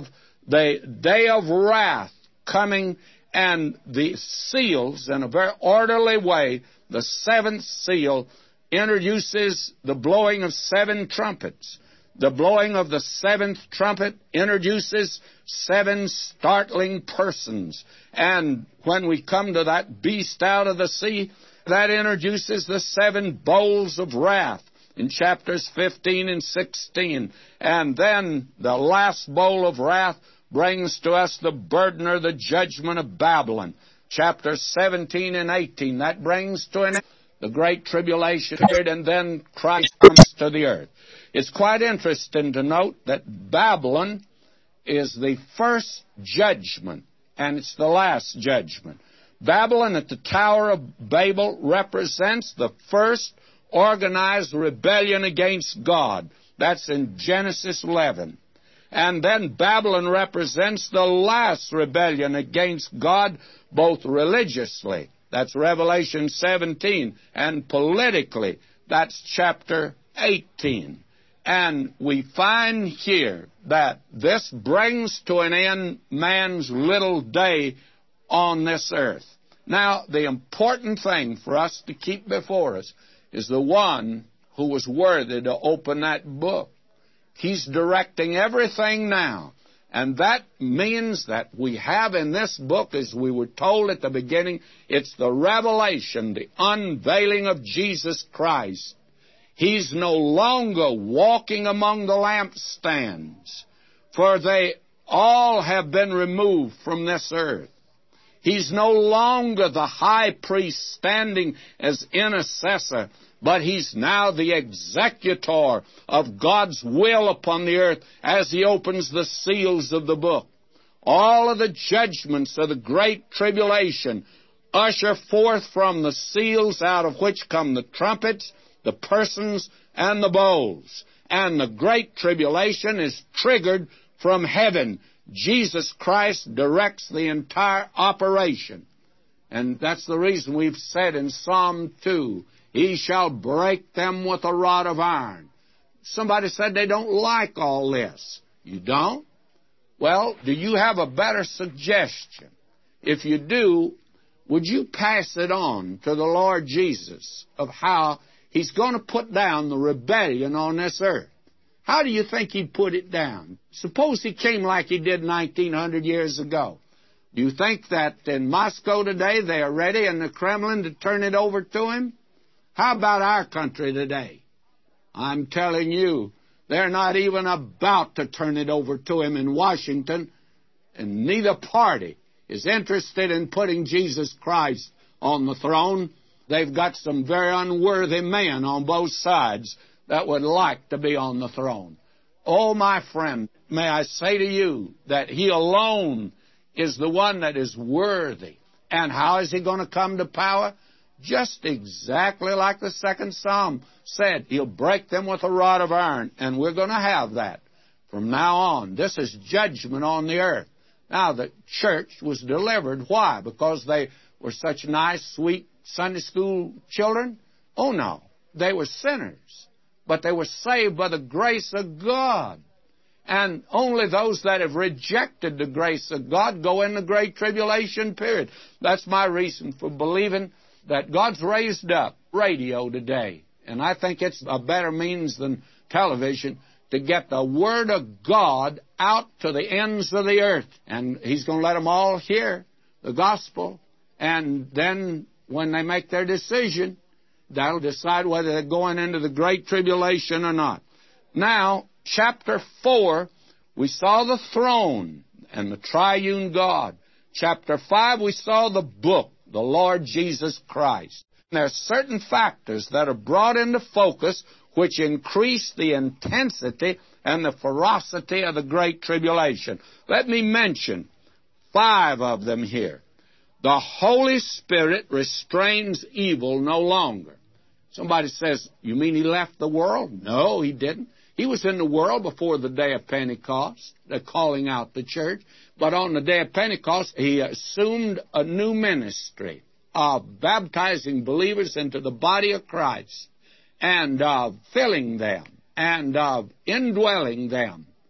the day of wrath coming, and the seals, in a very orderly way, the seventh seal introduces the blowing of seven trumpets. The blowing of the seventh trumpet introduces seven startling persons. And when we come to that beast out of the sea, that introduces the seven bowls of wrath in chapters fifteen and sixteen. And then the last bowl of wrath brings to us the burden or the judgment of Babylon. Chapters seventeen and eighteen, that brings to an end the great tribulation period, and then Christ comes to the earth. It's quite interesting to note that Babylon is the first judgment, and it's the last judgment. Babylon at the Tower of Babel represents the first organized rebellion against God. That's in Genesis eleven. And then Babylon represents the last rebellion against God, both religiously, that's Revelation seventeen, and politically, that's chapter eighteen. And we find here that this brings to an end man's little day on this earth. Now, the important thing for us to keep before us is the one who was worthy to open that book. He's directing everything now. And that means that we have in this book, as we were told at the beginning, it's the revelation, the unveiling of Jesus Christ. He's no longer walking among the lampstands, for they all have been removed from this earth. He's no longer the high priest standing as intercessor, but he's now the executor of God's will upon the earth as he opens the seals of the book. All of the judgments of the great tribulation usher forth from the seals, out of which come the trumpets, the persons, and the bowls. And the great tribulation is triggered from heaven. Jesus Christ directs the entire operation. And that's the reason we've said in Psalm two, He shall break them with a rod of iron. Somebody said they don't like all this. You don't? Well, do you have a better suggestion? If you do, would you pass it on to the Lord Jesus of how He's going to put down the rebellion on this earth? How do you think He'd put it down? Suppose He came like He did nineteen hundred years ago. Do you think that in Moscow today they are ready in the Kremlin to turn it over to Him? How about our country today? I'm telling you, they're not even about to turn it over to Him in Washington, and neither party is interested in putting Jesus Christ on the throne. They've got some very unworthy men on both sides that would like to be on the throne. Oh, my friend, may I say to you that He alone is the one that is worthy. And how is He going to come to power? Just exactly like the second Psalm said. He'll break them with a rod of iron, and we're going to have that from now on. This is judgment on the earth. Now, the church was delivered. Why? Because they were such nice, sweet Sunday school children? Oh, no. They were sinners, but they were saved by the grace of God. And only those that have rejected the grace of God go in the great tribulation period. That's my reason for believing that God's raised up radio today. And I think it's a better means than television to get the Word of God out to the ends of the earth. And He's going to let them all hear the gospel. And then when they make their decision, that'll decide whether they're going into the great tribulation or not. Now, chapter four, we saw the throne and the triune God. Chapter five, we saw the book, the Lord Jesus Christ. There are certain factors that are brought into focus which increase the intensity and the ferocity of the great tribulation. Let me mention five of them here. The Holy Spirit restrains evil no longer. Somebody says, you mean He left the world? No, He didn't. He was in the world before the day of Pentecost, the calling out the church. But on the day of Pentecost, He assumed a new ministry of baptizing believers into the body of Christ and of filling them and of indwelling them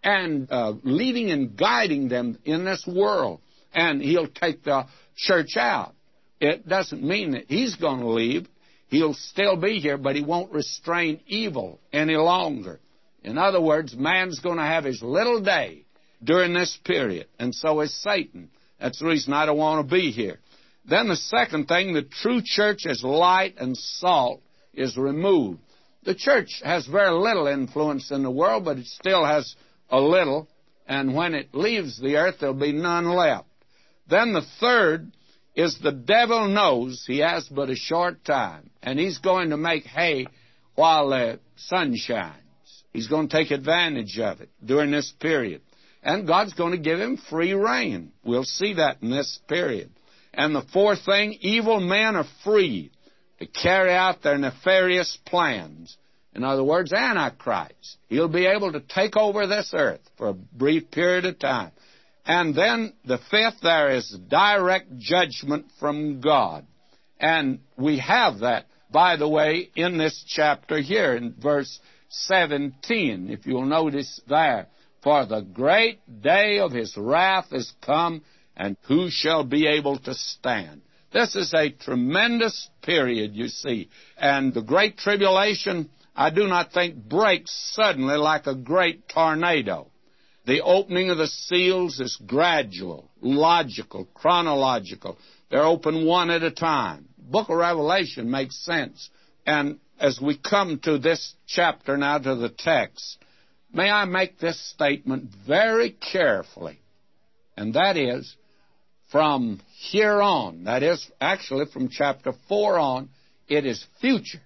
and uh, leading and guiding them in this world. And He'll take the church out. It doesn't mean that He's going to leave. He'll still be here, but He won't restrain evil any longer. In other words, man's going to have his little day during this period, and so is Satan. That's the reason I don't want to be here. Then the second thing, the true church as light and salt is removed. The church has very little influence in the world, but it still has a little, and when it leaves the earth, there'll be none left. Then the third is the devil knows he has but a short time, and he's going to make hay while the sun shines. He's going to take advantage of it during this period. And God's going to give him free rein. We'll see that in this period. And the fourth thing, evil men are free to carry out their nefarious plans. In other words, Antichrist. He'll be able to take over this earth for a brief period of time. And then the fifth, there is direct judgment from God. And we have that, by the way, in this chapter here in verse seventeen, if you'll notice there. For the great day of His wrath is come, and who shall be able to stand? This is a tremendous period, you see. And the great tribulation, I do not think, breaks suddenly like a great tornado. The opening of the seals is gradual, logical, chronological. They're open one at a time. Book of Revelation makes sense. And as we come to this chapter now, to the text, may I make this statement very carefully, and that is, from here on, that is, actually from chapter four on, it is future.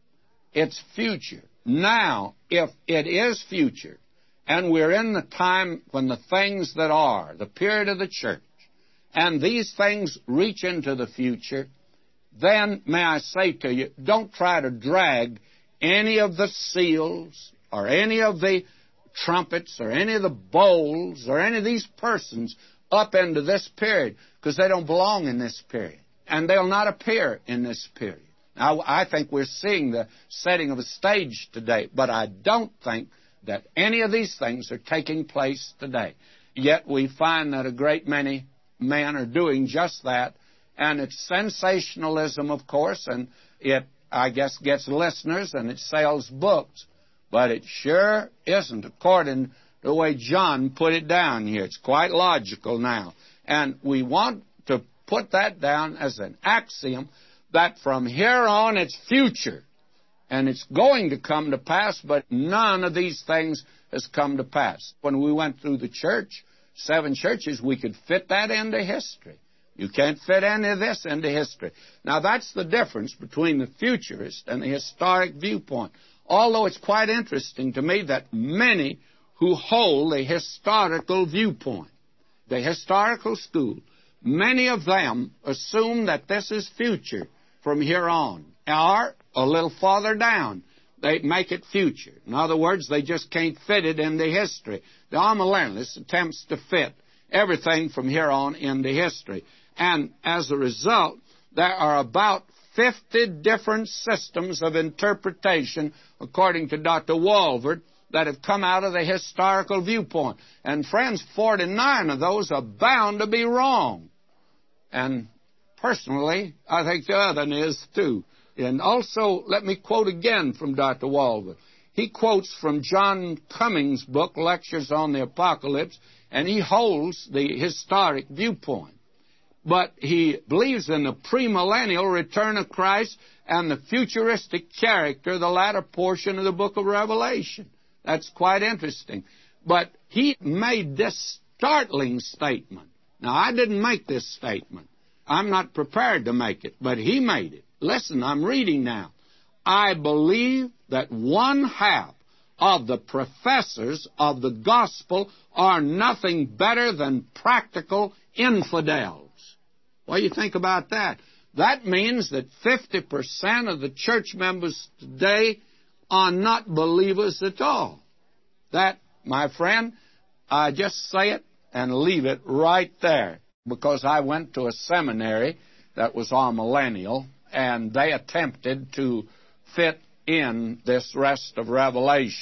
It's future. Now, if it is future, and we're in the time when the things that are, the period of the church, and these things reach into the future, then, may I say to you, don't try to drag any of the seals or any of the trumpets or any of the bowls or any of these persons up into this period, because they don't belong in this period, and they'll not appear in this period. Now, I think we're seeing the setting of a stage today, but I don't think that any of these things are taking place today. Yet we find that a great many men are doing just that, and it's sensationalism, of course, and it, I guess, gets listeners and it sells books. But it sure isn't according to the way John put it down here. It's quite logical now. And we want to put that down as an axiom that from here on it's future. And it's going to come to pass, but none of these things has come to pass. When we went through the church, seven churches, we could fit that into history. You can't fit any of this into history. Now, that's the difference between the futurist and the historic viewpoint. Although it's quite interesting to me that many who hold the historical viewpoint, the historical school, many of them assume that this is future from here on, or a little farther down. They make it future. In other words, they just can't fit it into history. The amillennialist attempts to fit everything from here on into history. And as a result, there are about fifty different systems of interpretation, according to Doctor Walvoord, that have come out of the historical viewpoint. And friends, forty-nine of those are bound to be wrong. And personally, I think the other one is too. And also, let me quote again from Doctor Walvoord. He quotes from John Cummings' book, Lectures on the Apocalypse, and he holds the historic viewpoint. But he believes in the premillennial return of Christ and the futuristic character of the latter portion of the book of Revelation. That's quite interesting. But he made this startling statement. Now, I didn't make this statement. I'm not prepared to make it, but he made it. Listen, I'm reading now. I believe that one half of the professors of the gospel are nothing better than practical infidels. What do you think about that? That means that fifty percent of the church members today are not believers at all. That, my friend, I just say it and leave it right there, because I went to a seminary that was amillennial, and they attempted to fit in this rest of Revelation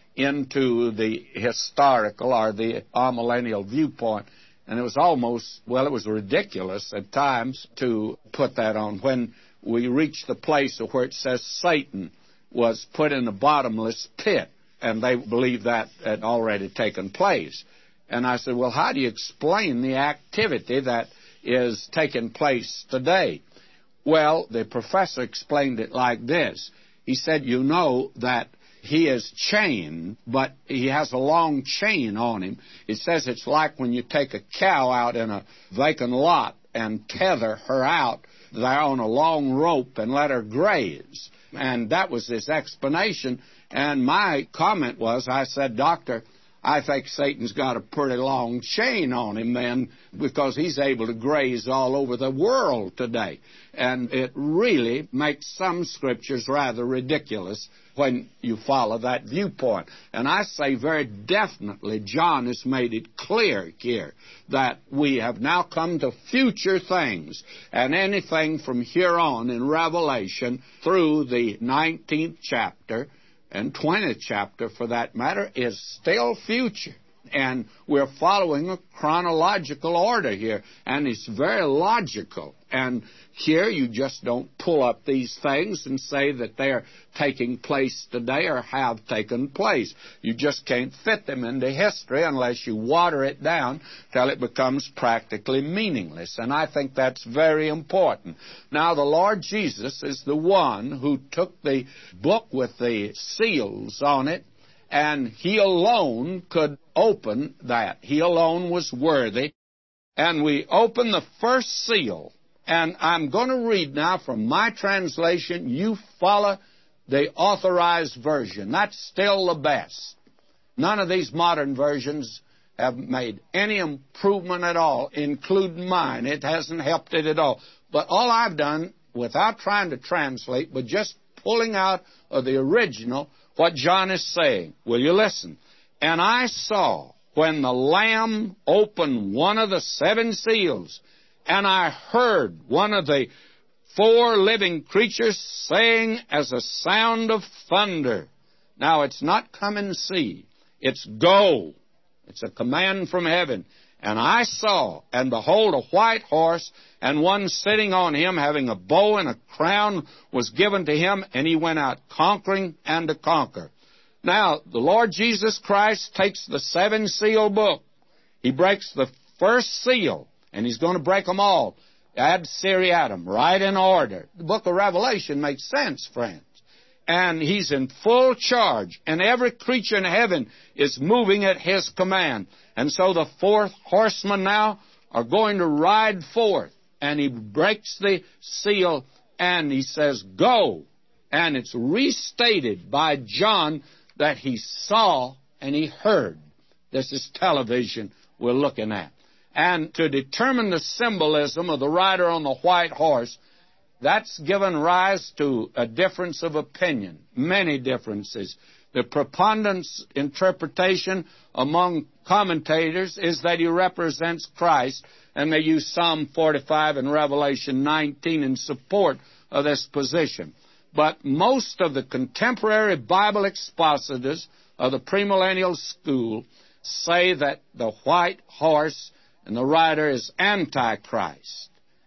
into the historical or the amillennial viewpoint. And it was almost, well, it was ridiculous at times to put that on. When we reached the place where it says Satan was put in a bottomless pit, and they believed that had already taken place. And I said, well, how do you explain the activity that is taking place today? Well, the professor explained it like this. He said, you know that he is chained, but he has a long chain on him. It says it's like when you take a cow out in a vacant lot and tether her out there on a long rope and let her graze. And that was his explanation. And my comment was, I said, Doctor, I think Satan's got a pretty long chain on him then, because he's able to graze all over the world today. And it really makes some scriptures rather ridiculous when you follow that viewpoint. And I say very definitely, John has made it clear here that we have now come to future things. And anything from here on in Revelation through the nineteenth chapter, and twentieth chapter, for that matter, is still future. And we're following a chronological order here, and it's very logical. And here you just don't pull up these things and say that they're taking place today or have taken place. You just can't fit them into history unless you water it down till it becomes practically meaningless. And I think that's very important. Now, the Lord Jesus is the one who took the book with the seals on it, and He alone could open that. He alone was worthy. And we open the first seal. And I'm going to read now from my translation. You follow the Authorized Version. That's still the best. None of these modern versions have made any improvement at all, including mine. It hasn't helped it at all. But all I've done, without trying to translate, but just pulling out of the original what John is saying. Will you listen? And I saw when the Lamb opened one of the seven seals, and I heard one of the four living creatures saying as a sound of thunder. Now, it's not come and see. It's go. It's a command from heaven. And I saw, and behold, a white horse, and one sitting on him, having a bow and a crown was given to him, and he went out conquering and to conquer. Now, the Lord Jesus Christ takes the seven-seal book. He breaks the first seal, and He's going to break them all. Ad seriatim, right in order. The book of Revelation makes sense, friends. And He's in full charge, and every creature in heaven is moving at His command. And so the fourth horsemen now are going to ride forth, and He breaks the seal, and He says, go. And it's restated by John that he saw and he heard. This is television we're looking at. And to determine the symbolism of the rider on the white horse, that's given rise to a difference of opinion, many differences. The preponderance interpretation among commentators is that he represents Christ, and they use Psalm forty-five and Revelation nineteen in support of this position. But most of the contemporary Bible expositors of the premillennial school say that the white horse and the rider is Antichrist.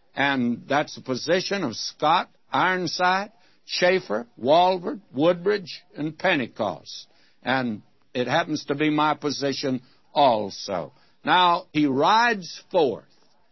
And that's the position of Scott, Ironside, Schaeffer, Walvoord, Woodbridge, and Pentecost. And it happens to be my position also. Now, he rides forth,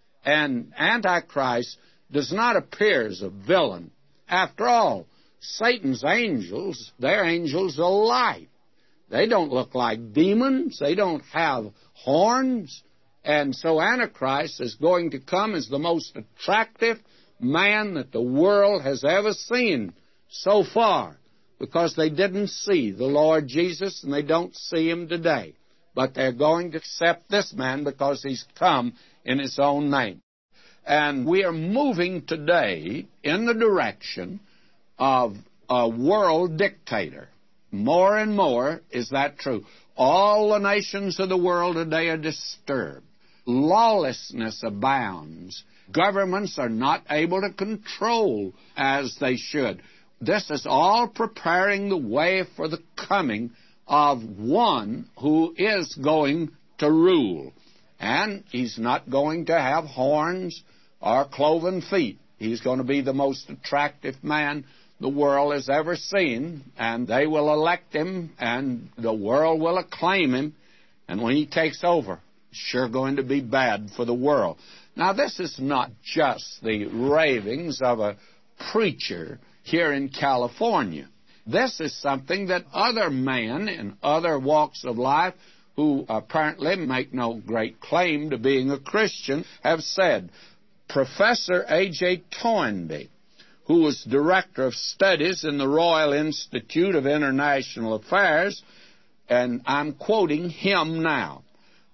and Antichrist does not appear as a villain. After all, Satan's angels, they're angels of light. They don't look like demons. They don't have horns. And so Antichrist is going to come as the most attractive man that the world has ever seen so far, because they didn't see the Lord Jesus, and they don't see Him today. But they're going to accept this man because he's come in His own name. And we are moving today in the direction of a world dictator. More and more is that true. All the nations of the world today are disturbed. Lawlessness abounds. Governments are not able to control as they should. This is all preparing the way for the coming of one who is going to rule. And he's not going to have horns or cloven feet. He's going to be the most attractive man the world has ever seen, and they will elect him, and the world will acclaim him. And when he takes over, it's sure going to be bad for the world. Now, this is not just the ravings of a preacher here in California. This is something that other men in other walks of life who apparently make no great claim to being a Christian have said. Professor A J Toynbee, who was Director of Studies in the Royal Institute of International Affairs, and I'm quoting him now,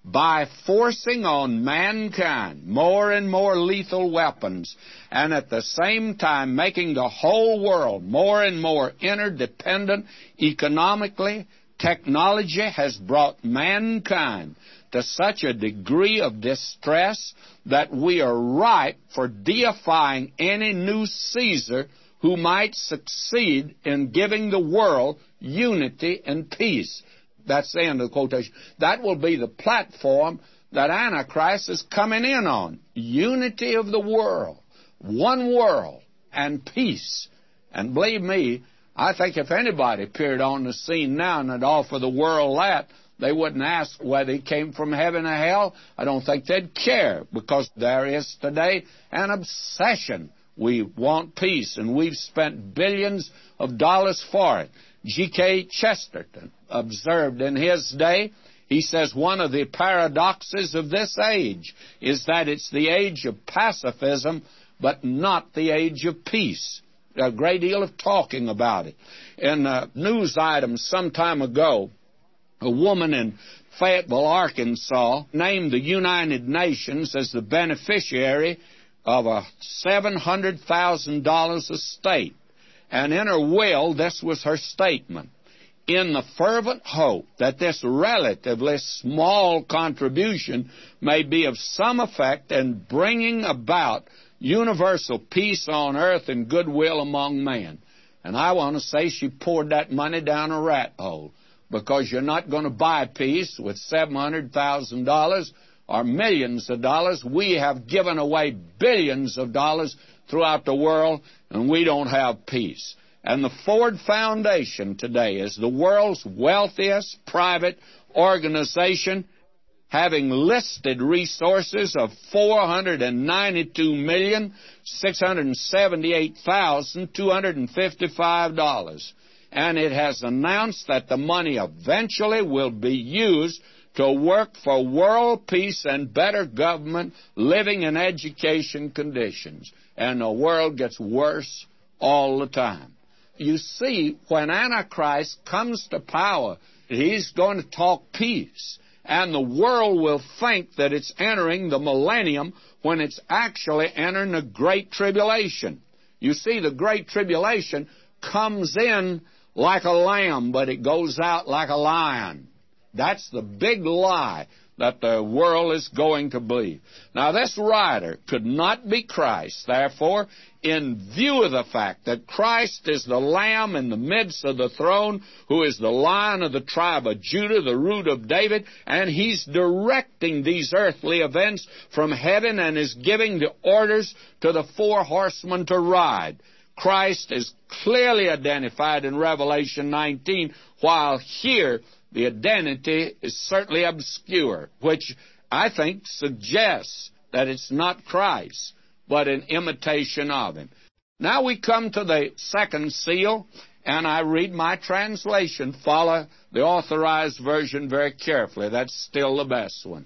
by forcing on mankind more and more lethal weapons and at the same time making the whole world more and more interdependent economically, technology has brought mankind to such a degree of distress that we are ripe for deifying any new Caesar who might succeed in giving the world unity and peace. That's the end of the quotation. That will be the platform that Antichrist is coming in on. Unity of the world, one world, and peace. And believe me, I think if anybody appeared on the scene now and had offered the world that, they wouldn't ask whether he came from heaven or hell. I don't think they'd care, because there is today an obsession. We want peace, and we've spent billions of dollars for it. G K Chesterton observed in his day, he says, one of the paradoxes of this age is that it's the age of pacifism, but not the age of peace. A great deal of talking about it. In a news item some time ago, a woman in Fayetteville, Arkansas, named the United Nations as the beneficiary of a seven hundred thousand dollars estate. And in her will, this was her statement: in the fervent hope that this relatively small contribution may be of some effect in bringing about universal peace on earth and goodwill among men. And I want to say she poured that money down a rat hole, because you're not going to buy peace with seven hundred thousand dollars or millions of dollars. We have given away billions of dollars throughout the world, and we don't have peace. And the Ford Foundation today is the world's wealthiest private organization, having listed resources of four hundred ninety-two million, six hundred seventy-eight thousand, two hundred fifty-five dollars. And it has announced that the money eventually will be used to work for world peace and better government, living and education conditions. And the world gets worse all the time. You see, when Antichrist comes to power, he's going to talk peace. And the world will think that it's entering the millennium when it's actually entering the Great Tribulation. You see, the Great Tribulation comes in like a lamb, but it goes out like a lion. That's the big lie that the world is going to believe. Now, this writer could not be Christ. Therefore, in view of the fact that Christ is the Lamb in the midst of the throne, who is the Lion of the tribe of Judah, the root of David, and he's directing these earthly events from heaven and is giving the orders to the four horsemen to ride. Christ is clearly identified in Revelation nineteen, while here the identity is certainly obscure, which I think suggests that it's not Christ, but an imitation of him. Now we come to the second seal, and I read my translation. Follow the Authorized Version very carefully. That's still the best one.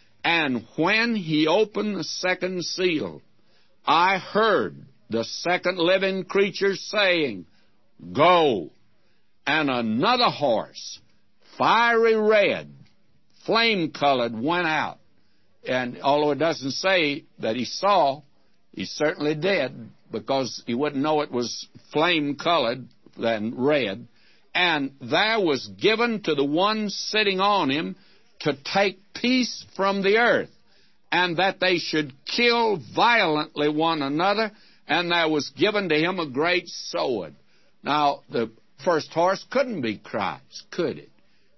And when he opened the second seal, I heard the second living creature saying, Go! And another horse, fiery red, flame-colored, went out. And although it doesn't say that he saw, he certainly did, because he wouldn't know it was flame-colored than red. And there was given to the one sitting on him to take peace from the earth, and that they should kill violently one another, and there was given to him a great sword. Now, the first horse couldn't be Christ, could it?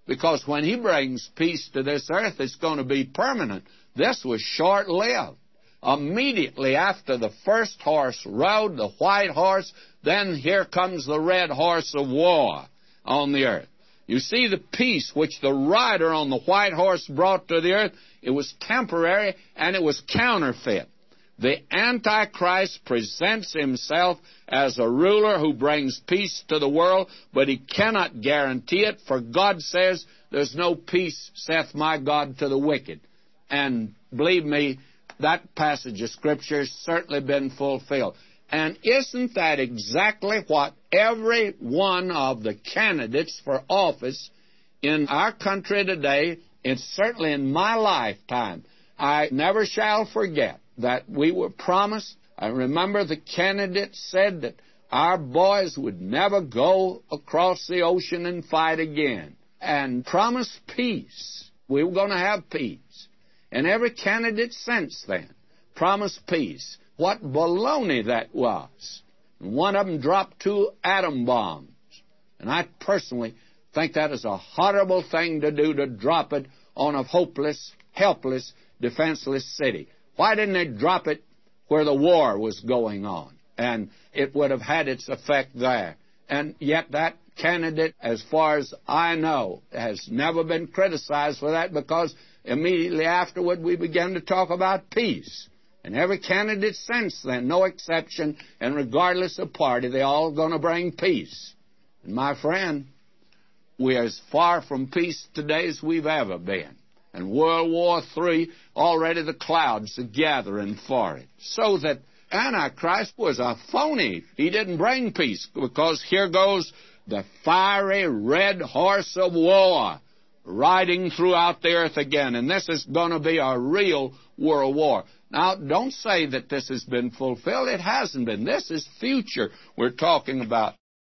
because when He brings peace to this earth, it's going to be permanent. This was short-lived. Immediately after the first horse rode, the white horse, then here comes the red horse of war on the earth. You see the peace which the rider on the white horse brought to the earth, it was temporary and it was counterfeit. The Antichrist presents himself as a ruler who brings peace to the world, but he cannot guarantee it, for God says, there's no peace, saith my God, to the wicked. And believe me, that passage of Scripture has certainly been fulfilled. And isn't that exactly what every one of the candidates for office in our country today, and certainly in my lifetime, I never shall forget that we were promised. I remember the candidates said that our boys would never go across the ocean and fight again, and promised peace. We were going to have peace. And every candidate since then promised peace. What baloney that was. And one of them dropped two atom bombs. And I personally think that is a horrible thing to do, to drop it on a hopeless, helpless, defenseless city. Why didn't they drop it where the war was going on? And it would have had its effect there. And yet that candidate, as far as I know, has never been criticized for that, because immediately afterward we began to talk about peace. And every candidate since then, no exception, and regardless of party, they're all going to bring peace. And my friend, we're as far from peace today as we've ever been. And World War Three, already the clouds are gathering for it. So that Antichrist was a phony. He didn't bring peace, because here goes the fiery red horse of war riding throughout the earth again. And this is going to be a real world war. Now, don't say that this has been fulfilled. It hasn't been. This is future we're talking about.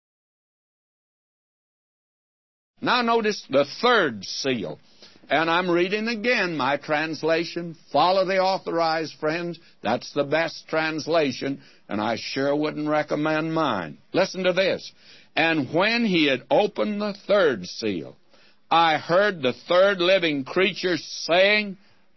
Now notice the third seal. And I'm reading again my translation. Follow the authorized, friends. That's the best translation, and I sure wouldn't recommend mine. Listen to this. And when he had opened the third seal, I heard the third living creature saying,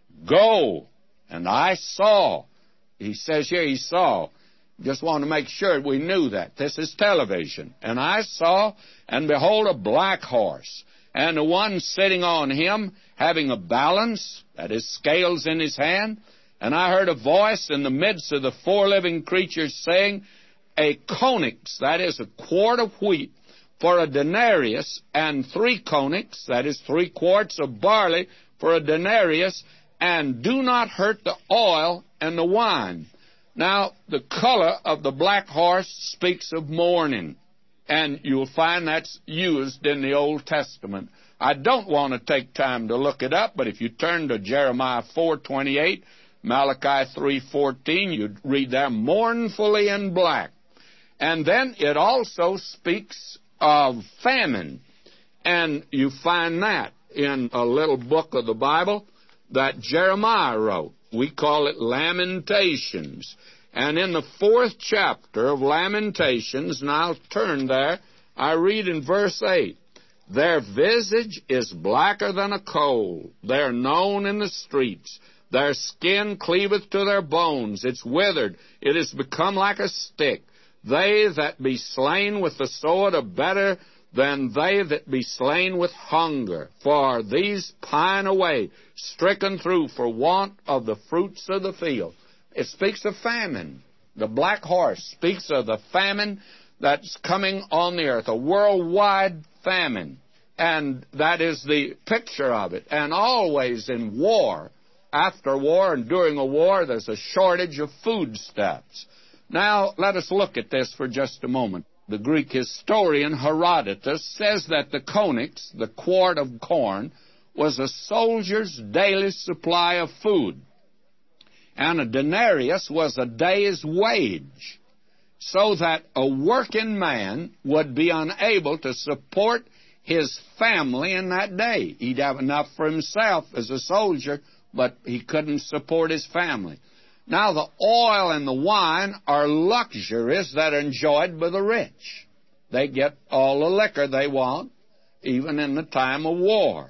Go. And I saw. He says here he saw. Just want to make sure we knew that. This is television. And I saw, and behold, a black horse, and the one sitting on him having a balance, that is, scales in his hand. And I heard a voice in the midst of the four living creatures saying, A conics, that is, a quart of wheat, for a denarius, and three conics, that is, three quarts of barley, for a denarius, and do not hurt the oil and the wine. Now, the color of the black horse speaks of mourning, and you'll find that's used in the Old Testament. I don't want to take time to look it up, but if you turn to Jeremiah four twenty-eight, Malachi three fourteen, you'd read there, mournfully in black. And then it also speaks of famine, and you find that in a little book of the Bible that Jeremiah wrote. We call it Lamentations. And in the fourth chapter of Lamentations, and I'll turn there, I read in verse eight, Their visage is blacker than a coal. They are known in the streets. Their skin cleaveth to their bones. It's withered. It is become like a stick. They that be slain with the sword are better than they that be slain with hunger. For these pine away, stricken through for want of the fruits of the field. It speaks of famine. The black horse speaks of the famine that's coming on the earth, a worldwide famine. And that is the picture of it. And always in war, after war and during a war, there's a shortage of foodstuffs. Now, let us look at this for just a moment. The Greek historian Herodotus says that the conics, the quart of corn, was a soldier's daily supply of food. And a denarius was a day's wage, so that a working man would be unable to support his family in that day. He'd have enough for himself as a soldier, but he couldn't support his family. Now, the oil and the wine are luxuries that are enjoyed by the rich. They get all the liquor they want, even in the time of war.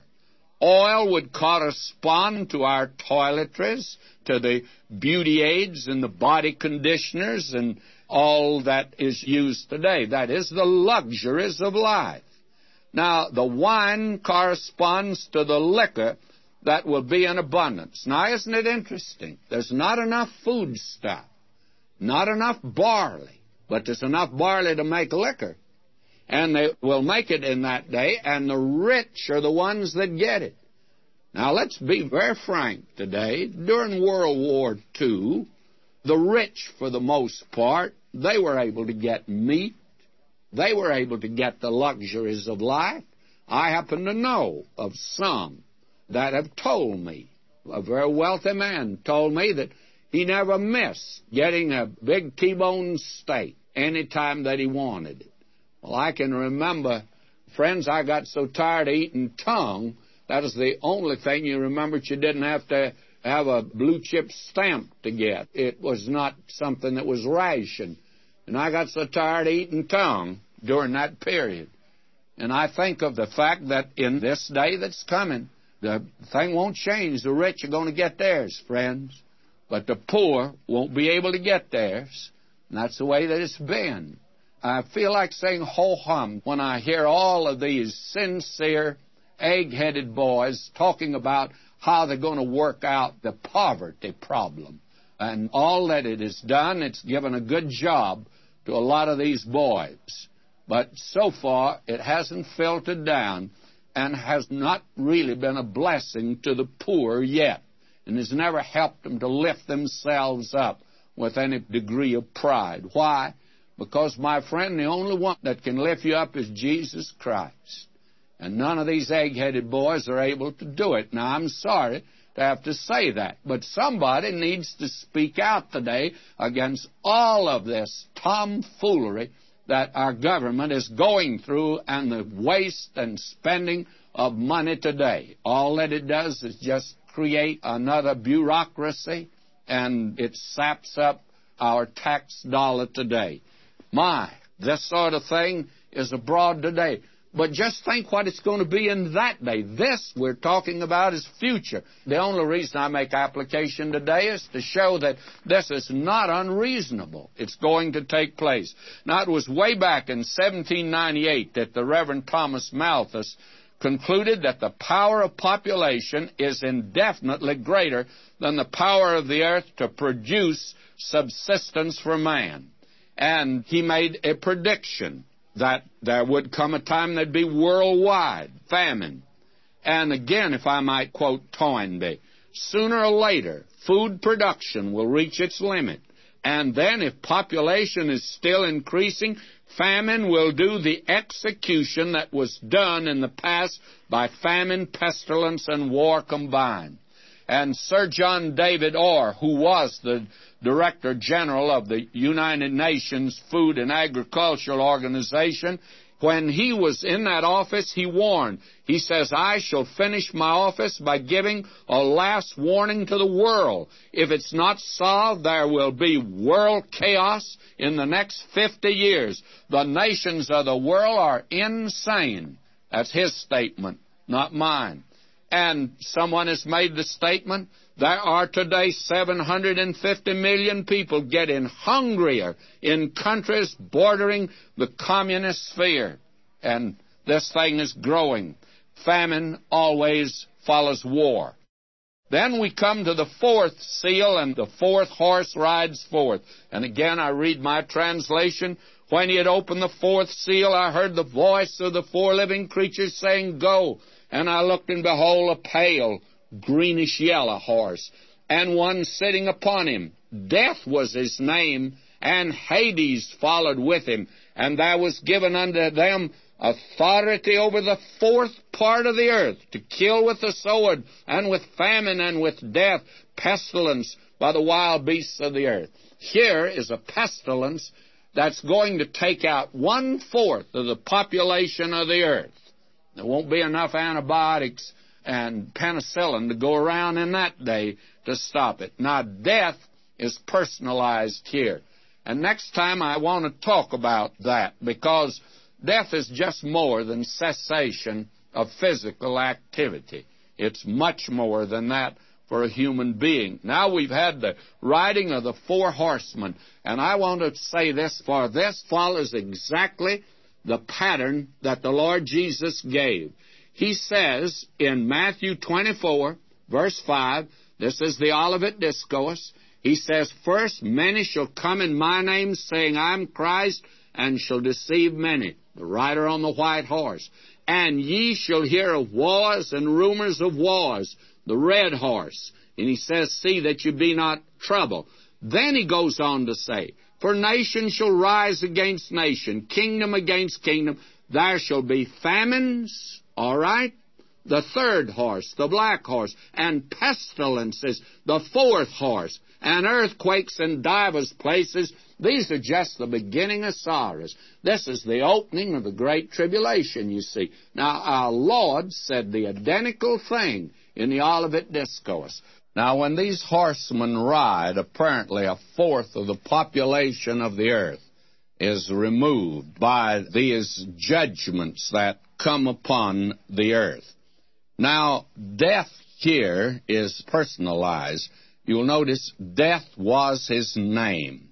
Oil would correspond to our toiletries, to the beauty aids and the body conditioners and all that is used today. That is the luxuries of life. Now, the wine corresponds to the liquor that will be in abundance. Now, isn't it interesting? There's not enough food stuff, not enough barley, but there's enough barley to make liquor. And they will make it in that day, and the rich are the ones that get it. Now, let's be very frank today. During World War Two, the rich, for the most part, they were able to get meat. They were able to get the luxuries of life. I happen to know of some that have told me. A very wealthy man told me that he never missed getting a big T-bone steak any time that he wanted it. Well, I can remember, friends, I got so tired of eating tongue, that is the only thing you remembered you didn't have to have a blue chip stamp to get. It was not something that was rationed. And I got so tired of eating tongue during that period. And I think of the fact that in this day that's coming, the thing won't change. The rich are going to get theirs, friends. But the poor won't be able to get theirs. And that's the way that it's been. I feel like saying ho-hum when I hear all of these sincere, egg-headed boys talking about how they're going to work out the poverty problem. And all that it has done, it's given a good job to a lot of these boys. But so far, it hasn't filtered down and has not really been a blessing to the poor yet, and has never helped them to lift themselves up with any degree of pride. Why? Because, my friend, the only one that can lift you up is Jesus Christ. And none of these egg-headed boys are able to do it. Now, I'm sorry to have to say that, but somebody needs to speak out today against all of this tomfoolery that our government is going through and the waste and spending of money today. All that it does is just create another bureaucracy, and it saps up our tax dollar today. My, this sort of thing is abroad today. But just think what it's going to be in that day. This we're talking about is future. The only reason I make application today is to show that this is not unreasonable. It's going to take place. Now, it was way back in seventeen ninety-eight that the Reverend Thomas Malthus concluded that the power of population is indefinitely greater than the power of the earth to produce subsistence for man. And he made a prediction that there would come a time there'd be worldwide famine. And again, if I might quote Toynbee, sooner or later, food production will reach its limit. And then, if population is still increasing, famine will do the execution that was done in the past by famine, pestilence, and war combined. And Sir John David Orr, who was the Director General of the United Nations Food and Agricultural Organization, when he was in that office, he warned. He says, I shall finish my office by giving a last warning to the world. If it's not solved, there will be world chaos in the next fifty years. The nations of the world are insane. That's his statement, not mine. And someone has made the statement, there are today seven hundred fifty million people getting hungrier in countries bordering the communist sphere. And this thing is growing. Famine always follows war. Then we come to the fourth seal, and the fourth horse rides forth. And again, I read my translation. When he had opened the fourth seal, I heard the voice of the four living creatures saying, Go! And I looked, and behold, a pale, greenish-yellow horse, and one sitting upon him. Death was his name, and Hades followed with him. And there was given unto them authority over the fourth part of the earth, to kill with the sword, and with famine, and with death, pestilence by the wild beasts of the earth. Here is a pestilence that's going to take out one-fourth of the population of the earth. There won't be enough antibiotics and penicillin to go around in that day to stop it. Now, death is personalized here. And next time I want to talk about that, because death is just more than cessation of physical activity. It's much more than that for a human being. Now we've had the riding of the four horsemen, and I want to say this, for this follows exactly the pattern that the Lord Jesus gave. He says in Matthew twenty-four, verse five, this is the Olivet Discourse, he says, "First, many shall come in my name, saying, I am Christ, and shall deceive many." The rider on the white horse. "And ye shall hear of wars and rumors of wars." The red horse. And he says, "See that you be not troubled." Then he goes on to say, "For nation shall rise against nation, kingdom against kingdom. There shall be famines," all right? The third horse, the black horse, "and pestilences," the fourth horse, "and earthquakes in divers places." These are just the beginning of sorrows. This is the opening of the Great Tribulation, you see. Now, our Lord said the identical thing in the Olivet Discourse. Now, when these horsemen ride, apparently a fourth of the population of the earth is removed by these judgments that come upon the earth. Now, death here is personalized. You'll notice death was his name.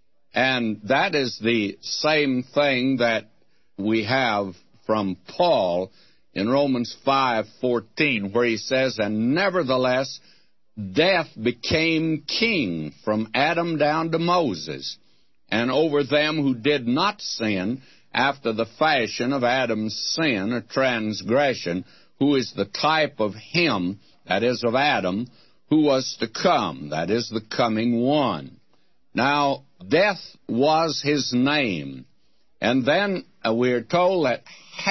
And that is the same thing that we have from Paul in Romans five fourteen, where he says, "And nevertheless, death became king from Adam down to Moses, and over them who did not sin, after the fashion of Adam's sin or transgression, who is the type of him, that is, of Adam, who was to come, that is, the coming one." Now, death was his name. And then uh, we're told that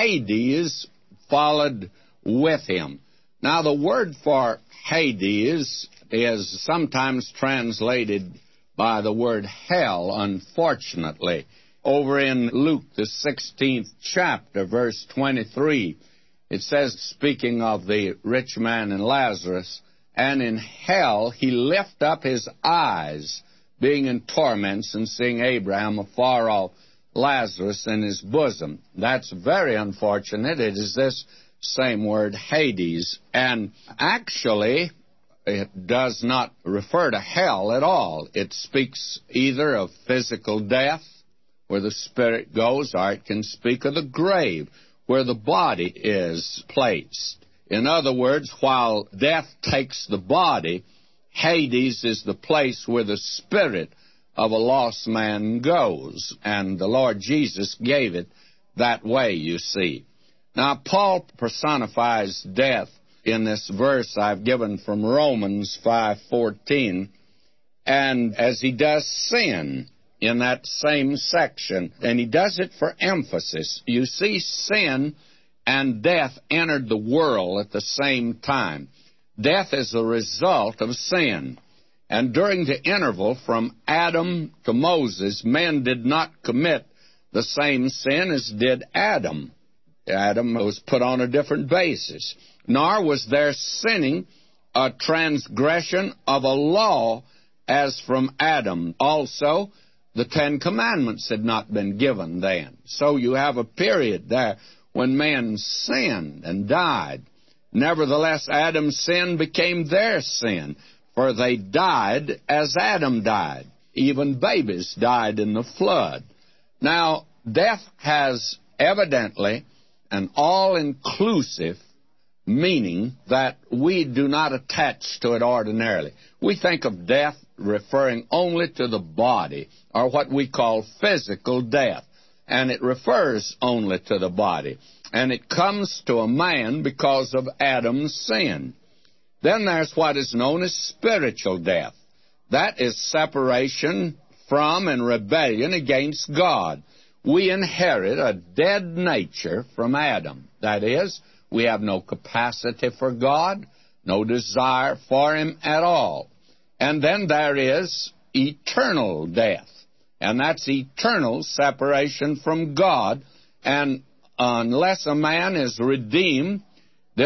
Hades followed with him. Now, the word for Hades is sometimes translated by the word hell, unfortunately. Over in Luke, the sixteenth chapter, verse twenty-three, it says, speaking of the rich man and Lazarus, "And in hell he lift up his eyes, being in torments, and seeing Abraham afar off, Lazarus in his bosom." That's very unfortunate. It is this same word, Hades. And actually, it does not refer to hell at all. It speaks either of physical death, where the spirit goes, or it can speak of the grave, where the body is placed. In other words, while death takes the body, Hades is the place where the spirit of a lost man goes, and the Lord Jesus gave it that way, you see. Now, Paul personifies death in this verse I've given from Romans five fourteen, and as he does sin in that same section, and he does it for emphasis. You see, sin and death entered the world at the same time. Death is a result of sin. And during the interval from Adam to Moses, men did not commit the same sin as did Adam. Adam was put on a different basis. Nor was their sinning a transgression of a law as from Adam. Also, the Ten Commandments had not been given then. So you have a period there when men sinned and died. Nevertheless, Adam's sin became their sin, for they died as Adam died. Even babies died in the flood. Now, death has evidently an all-inclusive meaning that we do not attach to it ordinarily. We think of death referring only to the body, or what we call physical death, and it refers only to the body. And it comes to a man because of Adam's sin. Then there's what is known as spiritual death. That is separation from and rebellion against God. We inherit a dead nature from Adam. That is, we have no capacity for God, no desire for Him at all. And then there is eternal death, and that's eternal separation from God. And unless a man is redeemed, this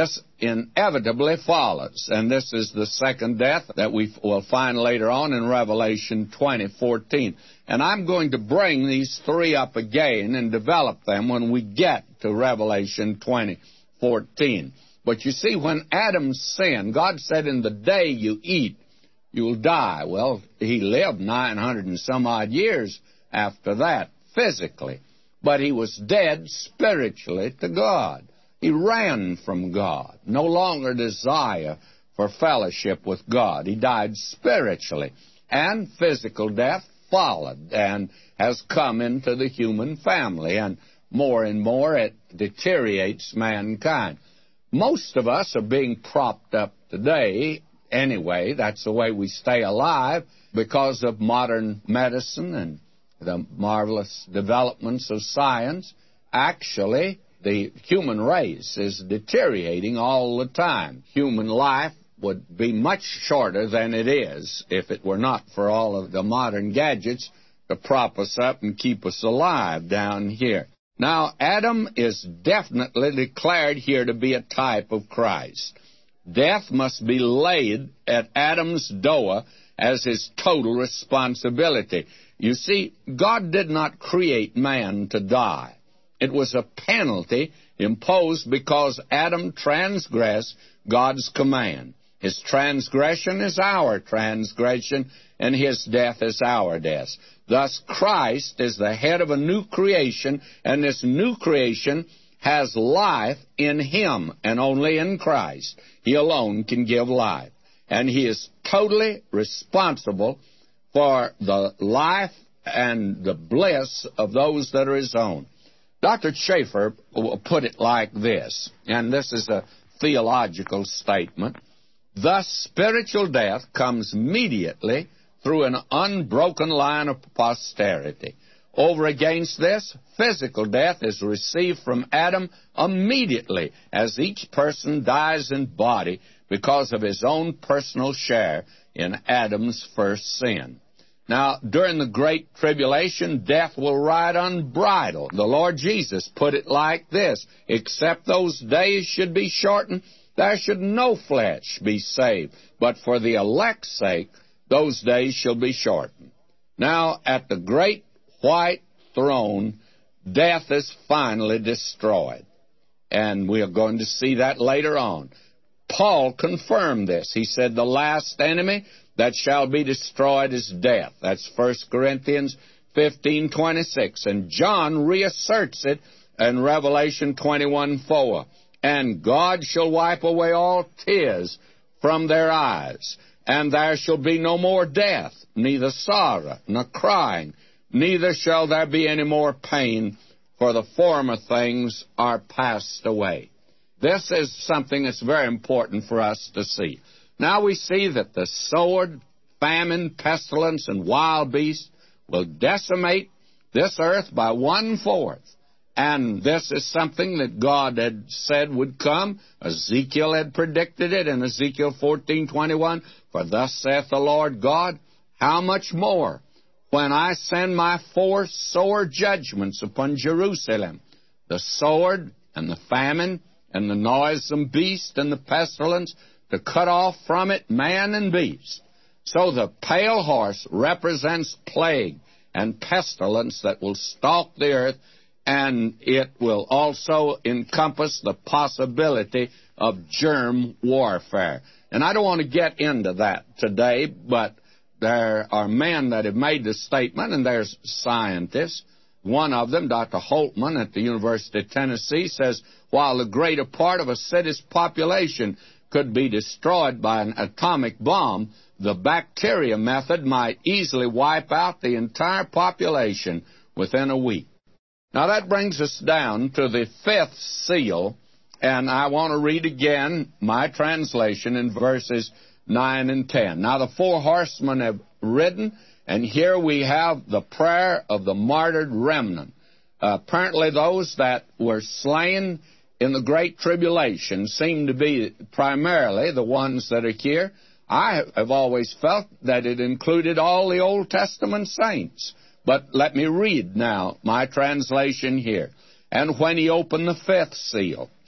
inevitably follows. And this is the second death that we will find later on in Revelation twenty fourteen. And I'm going to bring these three up again and develop them when we get to Revelation twenty fourteen. But you see, when Adam sinned, God said, in the day you eat, you'll die. Well, he lived nine hundred and some odd years after that, physically. But he was dead spiritually to God. He ran from God, no longer desire for fellowship with God. He died spiritually, and physical death followed and has come into the human family, and more and more it deteriorates mankind. Most of us are being propped up today anyway. That's the way we stay alive, because of modern medicine and the marvelous developments of science. Actually, the human race is deteriorating all the time. Human life would be much shorter than it is if it were not for all of the modern gadgets to prop us up and keep us alive down here. Now, Adam is definitely declared here to be a type of Christ. Death must be laid at Adam's door as his total responsibility. You see, God did not create man to die. It was a penalty imposed because Adam transgressed God's command. His transgression is our transgression, and his death is our death. Thus, Christ is the head of a new creation, and this new creation has life in him, and only in Christ. He alone can give life. And he is totally responsible for the life and the bliss of those that are his own. Doctor Schaeffer put it like this, and this is a theological statement. Thus, spiritual death comes immediately through an unbroken line of posterity. Over against this, physical death is received from Adam immediately, as each person dies in body because of his own personal share in Adam's first sin. Now, during the Great Tribulation, death will ride unbridled. The Lord Jesus put it like this: except those days should be shortened, there should no flesh be saved. But for the elect's sake, those days shall be shortened. Now, at the great white throne, death is finally destroyed. And we are going to see that later on. Paul confirmed this. He said, the last enemy that shall be destroyed is death. That's First Corinthians fifteen twenty-six. And John reasserts it in Revelation twenty-one four. And God shall wipe away all tears from their eyes, and there shall be no more death, neither sorrow, nor crying, neither shall there be any more pain, for the former things are passed away. This is something that's very important for us to see. Now we see that the sword, famine, pestilence, and wild beasts will decimate this earth by one-fourth. And this is something that God had said would come. Ezekiel had predicted it in Ezekiel fourteen twenty-one. For thus saith the Lord God, how much more when I send my four sore judgments upon Jerusalem, the sword and the famine and the noisome beast and the pestilence, to cut off from it man and beast. So the pale horse represents plague and pestilence that will stalk the earth, and it will also encompass the possibility of germ warfare. And I don't want to get into that today, but there are men that have made this statement, and there's scientists. One of them, Doctor Holtman at the University of Tennessee, says, while the greater part of a city's population could be destroyed by an atomic bomb, the bacteria method might easily wipe out the entire population within a week. Now that brings us down to the fifth seal, and I want to read again my translation in verses nine and ten. Now the four horsemen have ridden, and here we have the prayer of the martyred remnant. Uh, apparently those that were slain in the Great Tribulation seem to be primarily the ones that are here. I have always felt that it included all the Old Testament saints. But let me read now my translation here. And when he opened the fifth seal,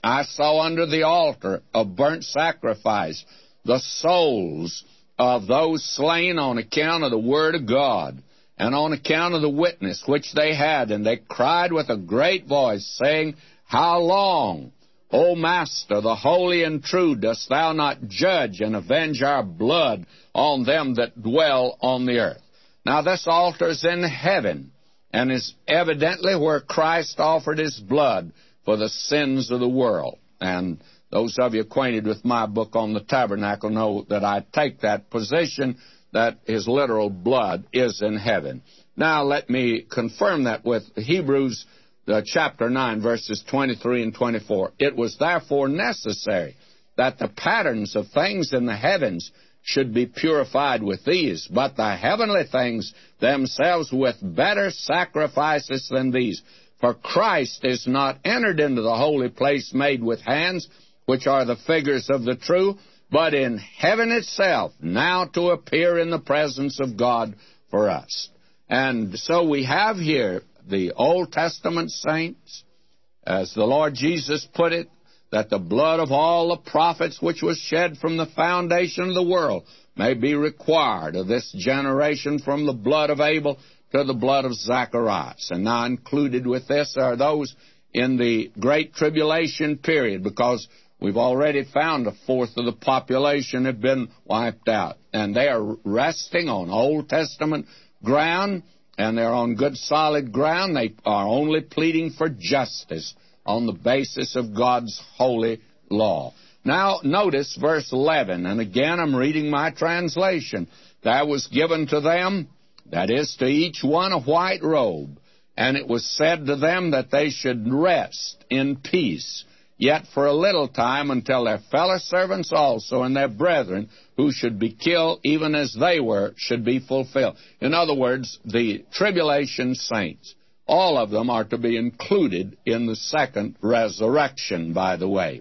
I saw under the altar of burnt sacrifice the souls of those slain on account of the word of God, and on account of the witness which they had. And they cried with a great voice, saying, How long, O Master, the holy and true, dost thou not judge and avenge our blood on them that dwell on the earth? Now this altar is in heaven, and is evidently where Christ offered his blood for the sins of the world. And those of you acquainted with my book on the tabernacle know that I take that position, that his literal blood is in heaven. Now let me confirm that with Hebrews uh, chapter nine, verses twenty-three and twenty-four. It was therefore necessary that the patterns of things in the heavens should be purified with these, but the heavenly things themselves with better sacrifices than these. For Christ is not entered into the holy place made with hands, which are the figures of the true, but in heaven itself, now to appear in the presence of God for us. And so we have here the Old Testament saints, as the Lord Jesus put it, that the blood of all the prophets which was shed from the foundation of the world may be required of this generation, from the blood of Abel to the blood of Zacharias. And now included with this are those in the Great Tribulation period, because we've already found a fourth of the population have been wiped out. And they are resting on Old Testament ground, and they're on good solid ground. They are only pleading for justice on the basis of God's holy law. Now, notice verse eleven, and again I'm reading my translation. There was given to them, that is, to each one a white robe, and it was said to them that they should rest in peace, yet for a little time, until their fellow servants also and their brethren, who should be killed even as they were, should be fulfilled. In other words, the tribulation saints, all of them are to be included in the second resurrection, by the way.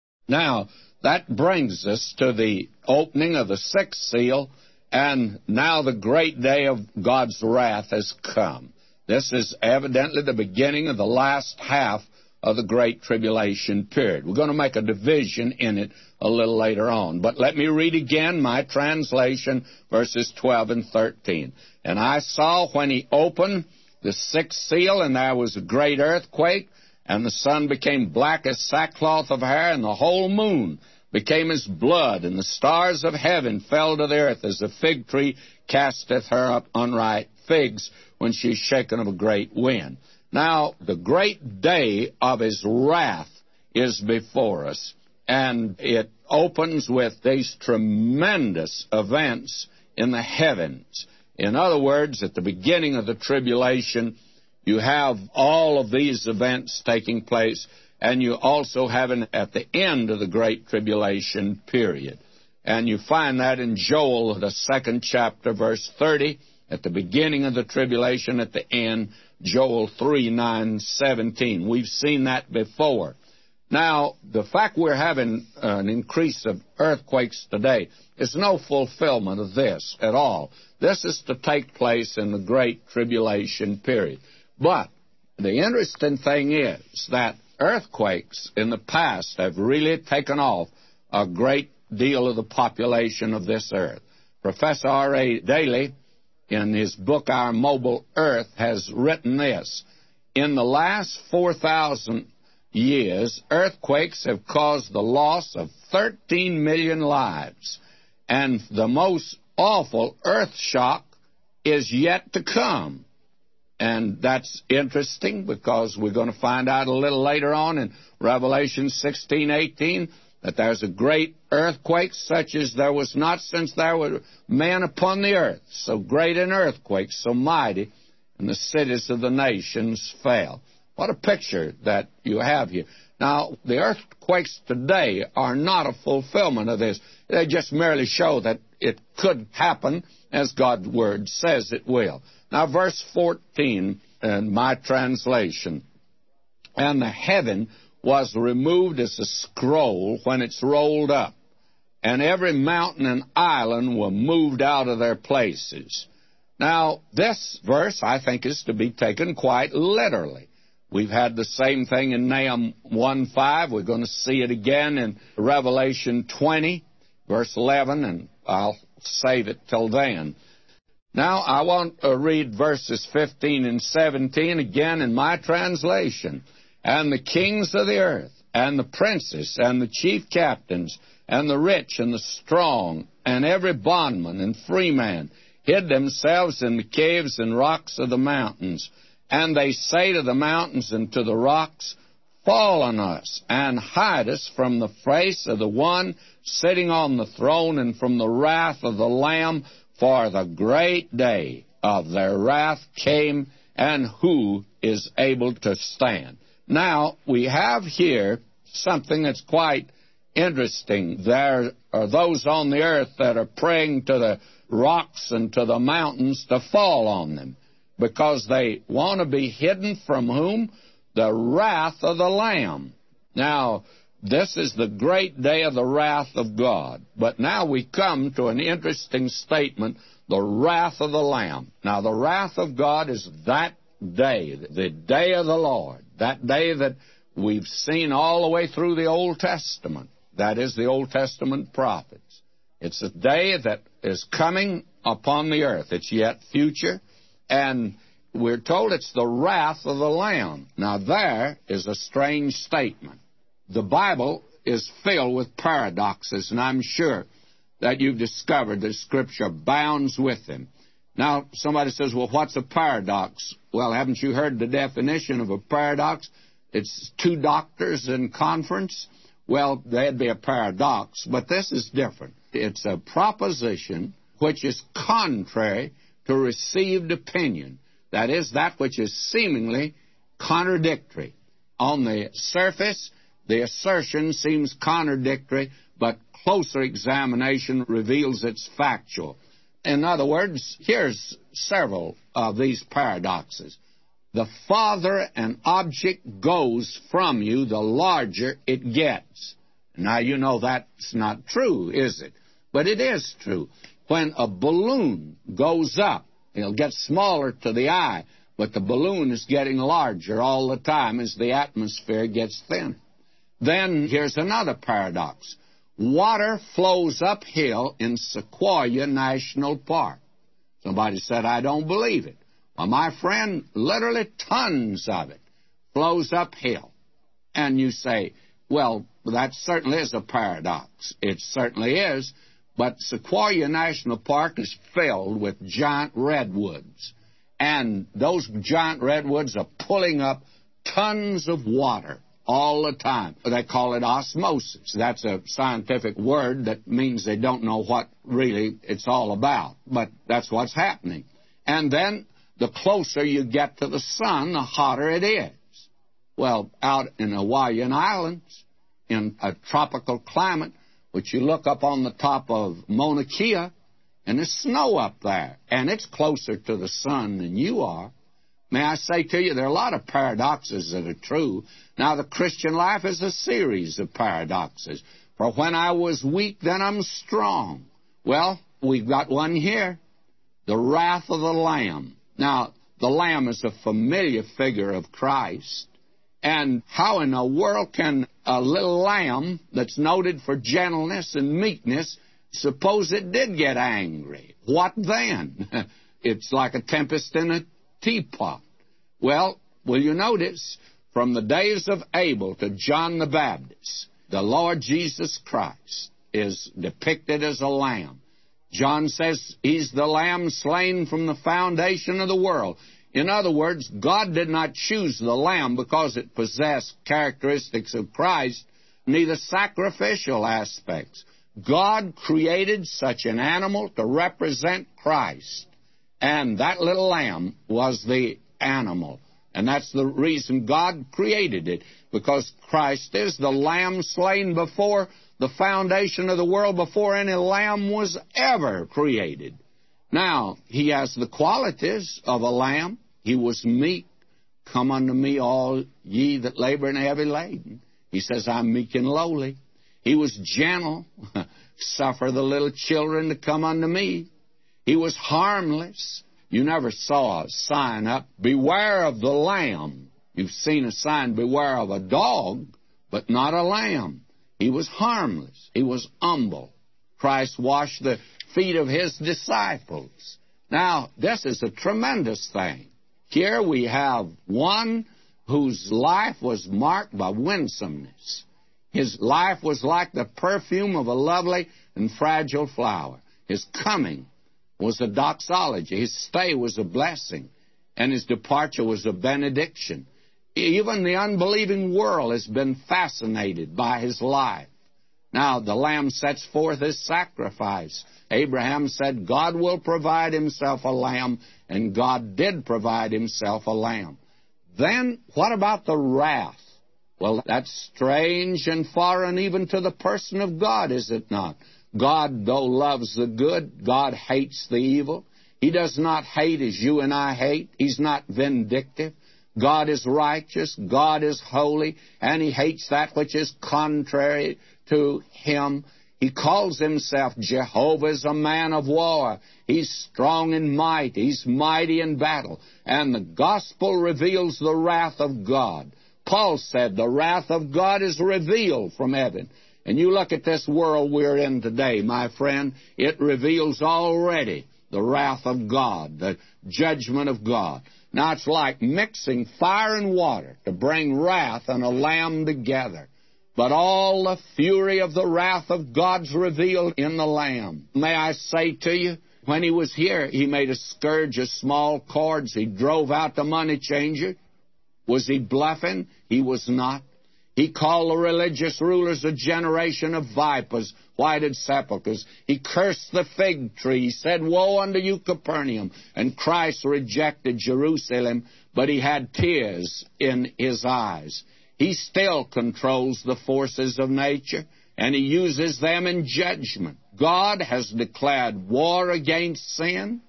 Now, that brings us to the opening of the sixth seal, and now the great day of God's wrath has come. This is evidently the beginning of the last half of the Great Tribulation period. We're going to make a division in it a little later on. But let me read again my translation, verses twelve and thirteen. And I saw when he opened the sixth seal, and there was a great earthquake, and the sun became black as sackcloth of hair, and the whole moon became as blood, and the stars of heaven fell to the earth, as a fig tree casteth her up unripe figs when she is shaken of a great wind. Now, the great day of his wrath is before us, and it opens with these tremendous events in the heavens. In other words, at the beginning of the tribulation, you have all of these events taking place, and you also have it at the end of the Great Tribulation period. And you find that in Joel, the second chapter, verse thirty, at the beginning of the tribulation, at the end, Joel three, nine, seventeen. We've seen that before. Now, the fact we're having an increase of earthquakes today is no fulfillment of this at all. This is to take place in the Great Tribulation period. But the interesting thing is that earthquakes in the past have really taken off a great deal of the population of this earth. Professor R A Daly, in his book, Our Mobile Earth, has written this. In the last four thousand years, earthquakes have caused the loss of thirteen million lives, and the most awful earth shock is yet to come. And that's interesting, because we're going to find out a little later on in Revelation sixteen, eighteen, that there's a great earthquake such as there was not since there were men upon the earth. So great an earthquake, so mighty, and the cities of the nations fell. What a picture that you have here. Now, the earthquakes today are not a fulfillment of this. They just merely show that it could happen as God's Word says it will. Now, verse fourteen in my translation. And the heaven was removed as a scroll when it's rolled up, and every mountain and island were moved out of their places. Now, this verse, I think, is to be taken quite literally. We've had the same thing in Nahum one five. We're going to see it again in Revelation twenty, verse eleven, and I'll save it till then. Now, I want to read verses fifteen and seventeen again in my translation. And the kings of the earth, and the princes, and the chief captains, and the rich, and the strong, and every bondman and freeman, hid themselves in the caves and rocks of the mountains. And they say to the mountains and to the rocks, Fall on us, and hide us from the face of the one sitting on the throne, and from the wrath of the Lamb, for the great day of their wrath came, and who is able to stand? Now, we have here something that's quite interesting. There are those on the earth that are praying to the rocks and to the mountains to fall on them, because they want to be hidden from whom? The wrath of the Lamb. Now, this is the great day of the wrath of God. But now we come to an interesting statement, the wrath of the Lamb. Now, the wrath of God is that day, the day of the Lord, that day that we've seen all the way through the Old Testament. That is the Old Testament prophets. It's a day that is coming upon the earth. It's yet future, and we're told it's the wrath of the Lamb. Now, there is a strange statement. The Bible is filled with paradoxes, and I'm sure that you've discovered that Scripture abounds with them. Now, somebody says, well, what's a paradox? Well, haven't you heard the definition of a paradox? It's two doctors in conference. Well, that'd be a paradox, but this is different. It's a proposition which is contrary to received opinion. That is, that which is seemingly contradictory. On the surface, the assertion seems contradictory, but closer examination reveals it's factual. In other words, here's several of these paradoxes. The farther an object goes from you, the larger it gets. Now, you know that's not true, is it? But it is true. When a balloon goes up, it'll get smaller to the eye, but the balloon is getting larger all the time as the atmosphere gets thinner. Then here's another paradox. Water flows uphill in Sequoia National Park. Somebody said, I don't believe it. Well, my friend, literally tons of it flows uphill. And you say, well, that certainly is a paradox. It certainly is. But Sequoia National Park is filled with giant redwoods. And those giant redwoods are pulling up tons of water all the time. They call it osmosis. That's a scientific word that means they don't know what really it's all about. But that's what's happening. And then the closer you get to the sun, the hotter it is. Well, out in Hawaiian Islands, in a tropical climate, which you look up on the top of Mauna Kea, and there's snow up there, and it's closer to the sun than you are. May I say to you, there are a lot of paradoxes that are true. Now, the Christian life is a series of paradoxes. For when I was weak, then I'm strong. Well, we've got one here, the wrath of the Lamb. Now, the Lamb is a familiar figure of Christ. And how in the world can a little lamb that's noted for gentleness and meekness, suppose it did get angry? What then? It's like a tempest in a teapot. Well, will you notice, from the days of Abel to John the Baptist, the Lord Jesus Christ is depicted as a lamb. John says he's the lamb slain from the foundation of the world. In other words, God did not choose the lamb because it possessed characteristics of Christ, neither sacrificial aspects. God created such an animal to represent Christ. And that little lamb was the animal. And that's the reason God created it, because Christ is the lamb slain before the foundation of the world, before any lamb was ever created. Now, he has the qualities of a lamb. He was meek. Come unto me, all ye that labor and are heavy laden. He says, I'm meek and lowly. He was gentle. Suffer the little children to come unto me. He was harmless. You never saw a sign up, beware of the lamb. You've seen a sign, beware of a dog, but not a lamb. He was harmless. He was humble. Christ washed the feet of his disciples. Now, this is a tremendous thing. Here we have one whose life was marked by winsomeness. His life was like the perfume of a lovely and fragile flower. His coming was a doxology. His stay was a blessing. And his departure was a benediction. Even the unbelieving world has been fascinated by his life. Now, the Lamb sets forth his sacrifice. Abraham said, God will provide himself a lamb, and God did provide himself a lamb. Then, what about the wrath? Well, that's strange and foreign even to the person of God, is it not? God, though loves the good, God hates the evil. He does not hate as you and I hate. He's not vindictive. God is righteous, God is holy, and he hates that which is contrary to him. He calls himself Jehovah, is a man of war. He's strong in might. He's mighty in battle. And the gospel reveals the wrath of God. Paul said the wrath of God is revealed from heaven. And you look at this world we're in today, my friend, it reveals already the wrath of God, the judgment of God. Now, it's like mixing fire and water to bring wrath and a lamb together. But all the fury of the wrath of God's revealed in the Lamb. May I say to you, when he was here, he made a scourge of small cords. He drove out the money changer. Was he bluffing? He was not. He called the religious rulers a generation of vipers, whited sepulchres. He cursed the fig tree. He said, woe unto you, Capernaum. And Christ rejected Jerusalem, but he had tears in his eyes. He still controls the forces of nature, and he uses them in judgment. God has declared war against sin,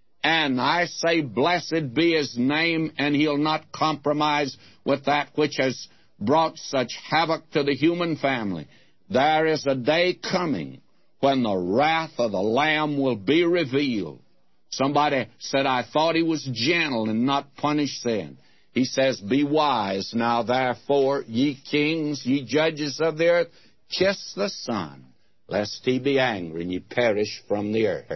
and I say, blessed be his name, and he'll not compromise with that which has brought such havoc to the human family. There is a day coming when the wrath of the Lamb will be revealed. Somebody said, I thought he was gentle and not punish sin. He says, be wise now, therefore, ye kings, ye judges of the earth, kiss the Son, lest he be angry and ye perish from the earth.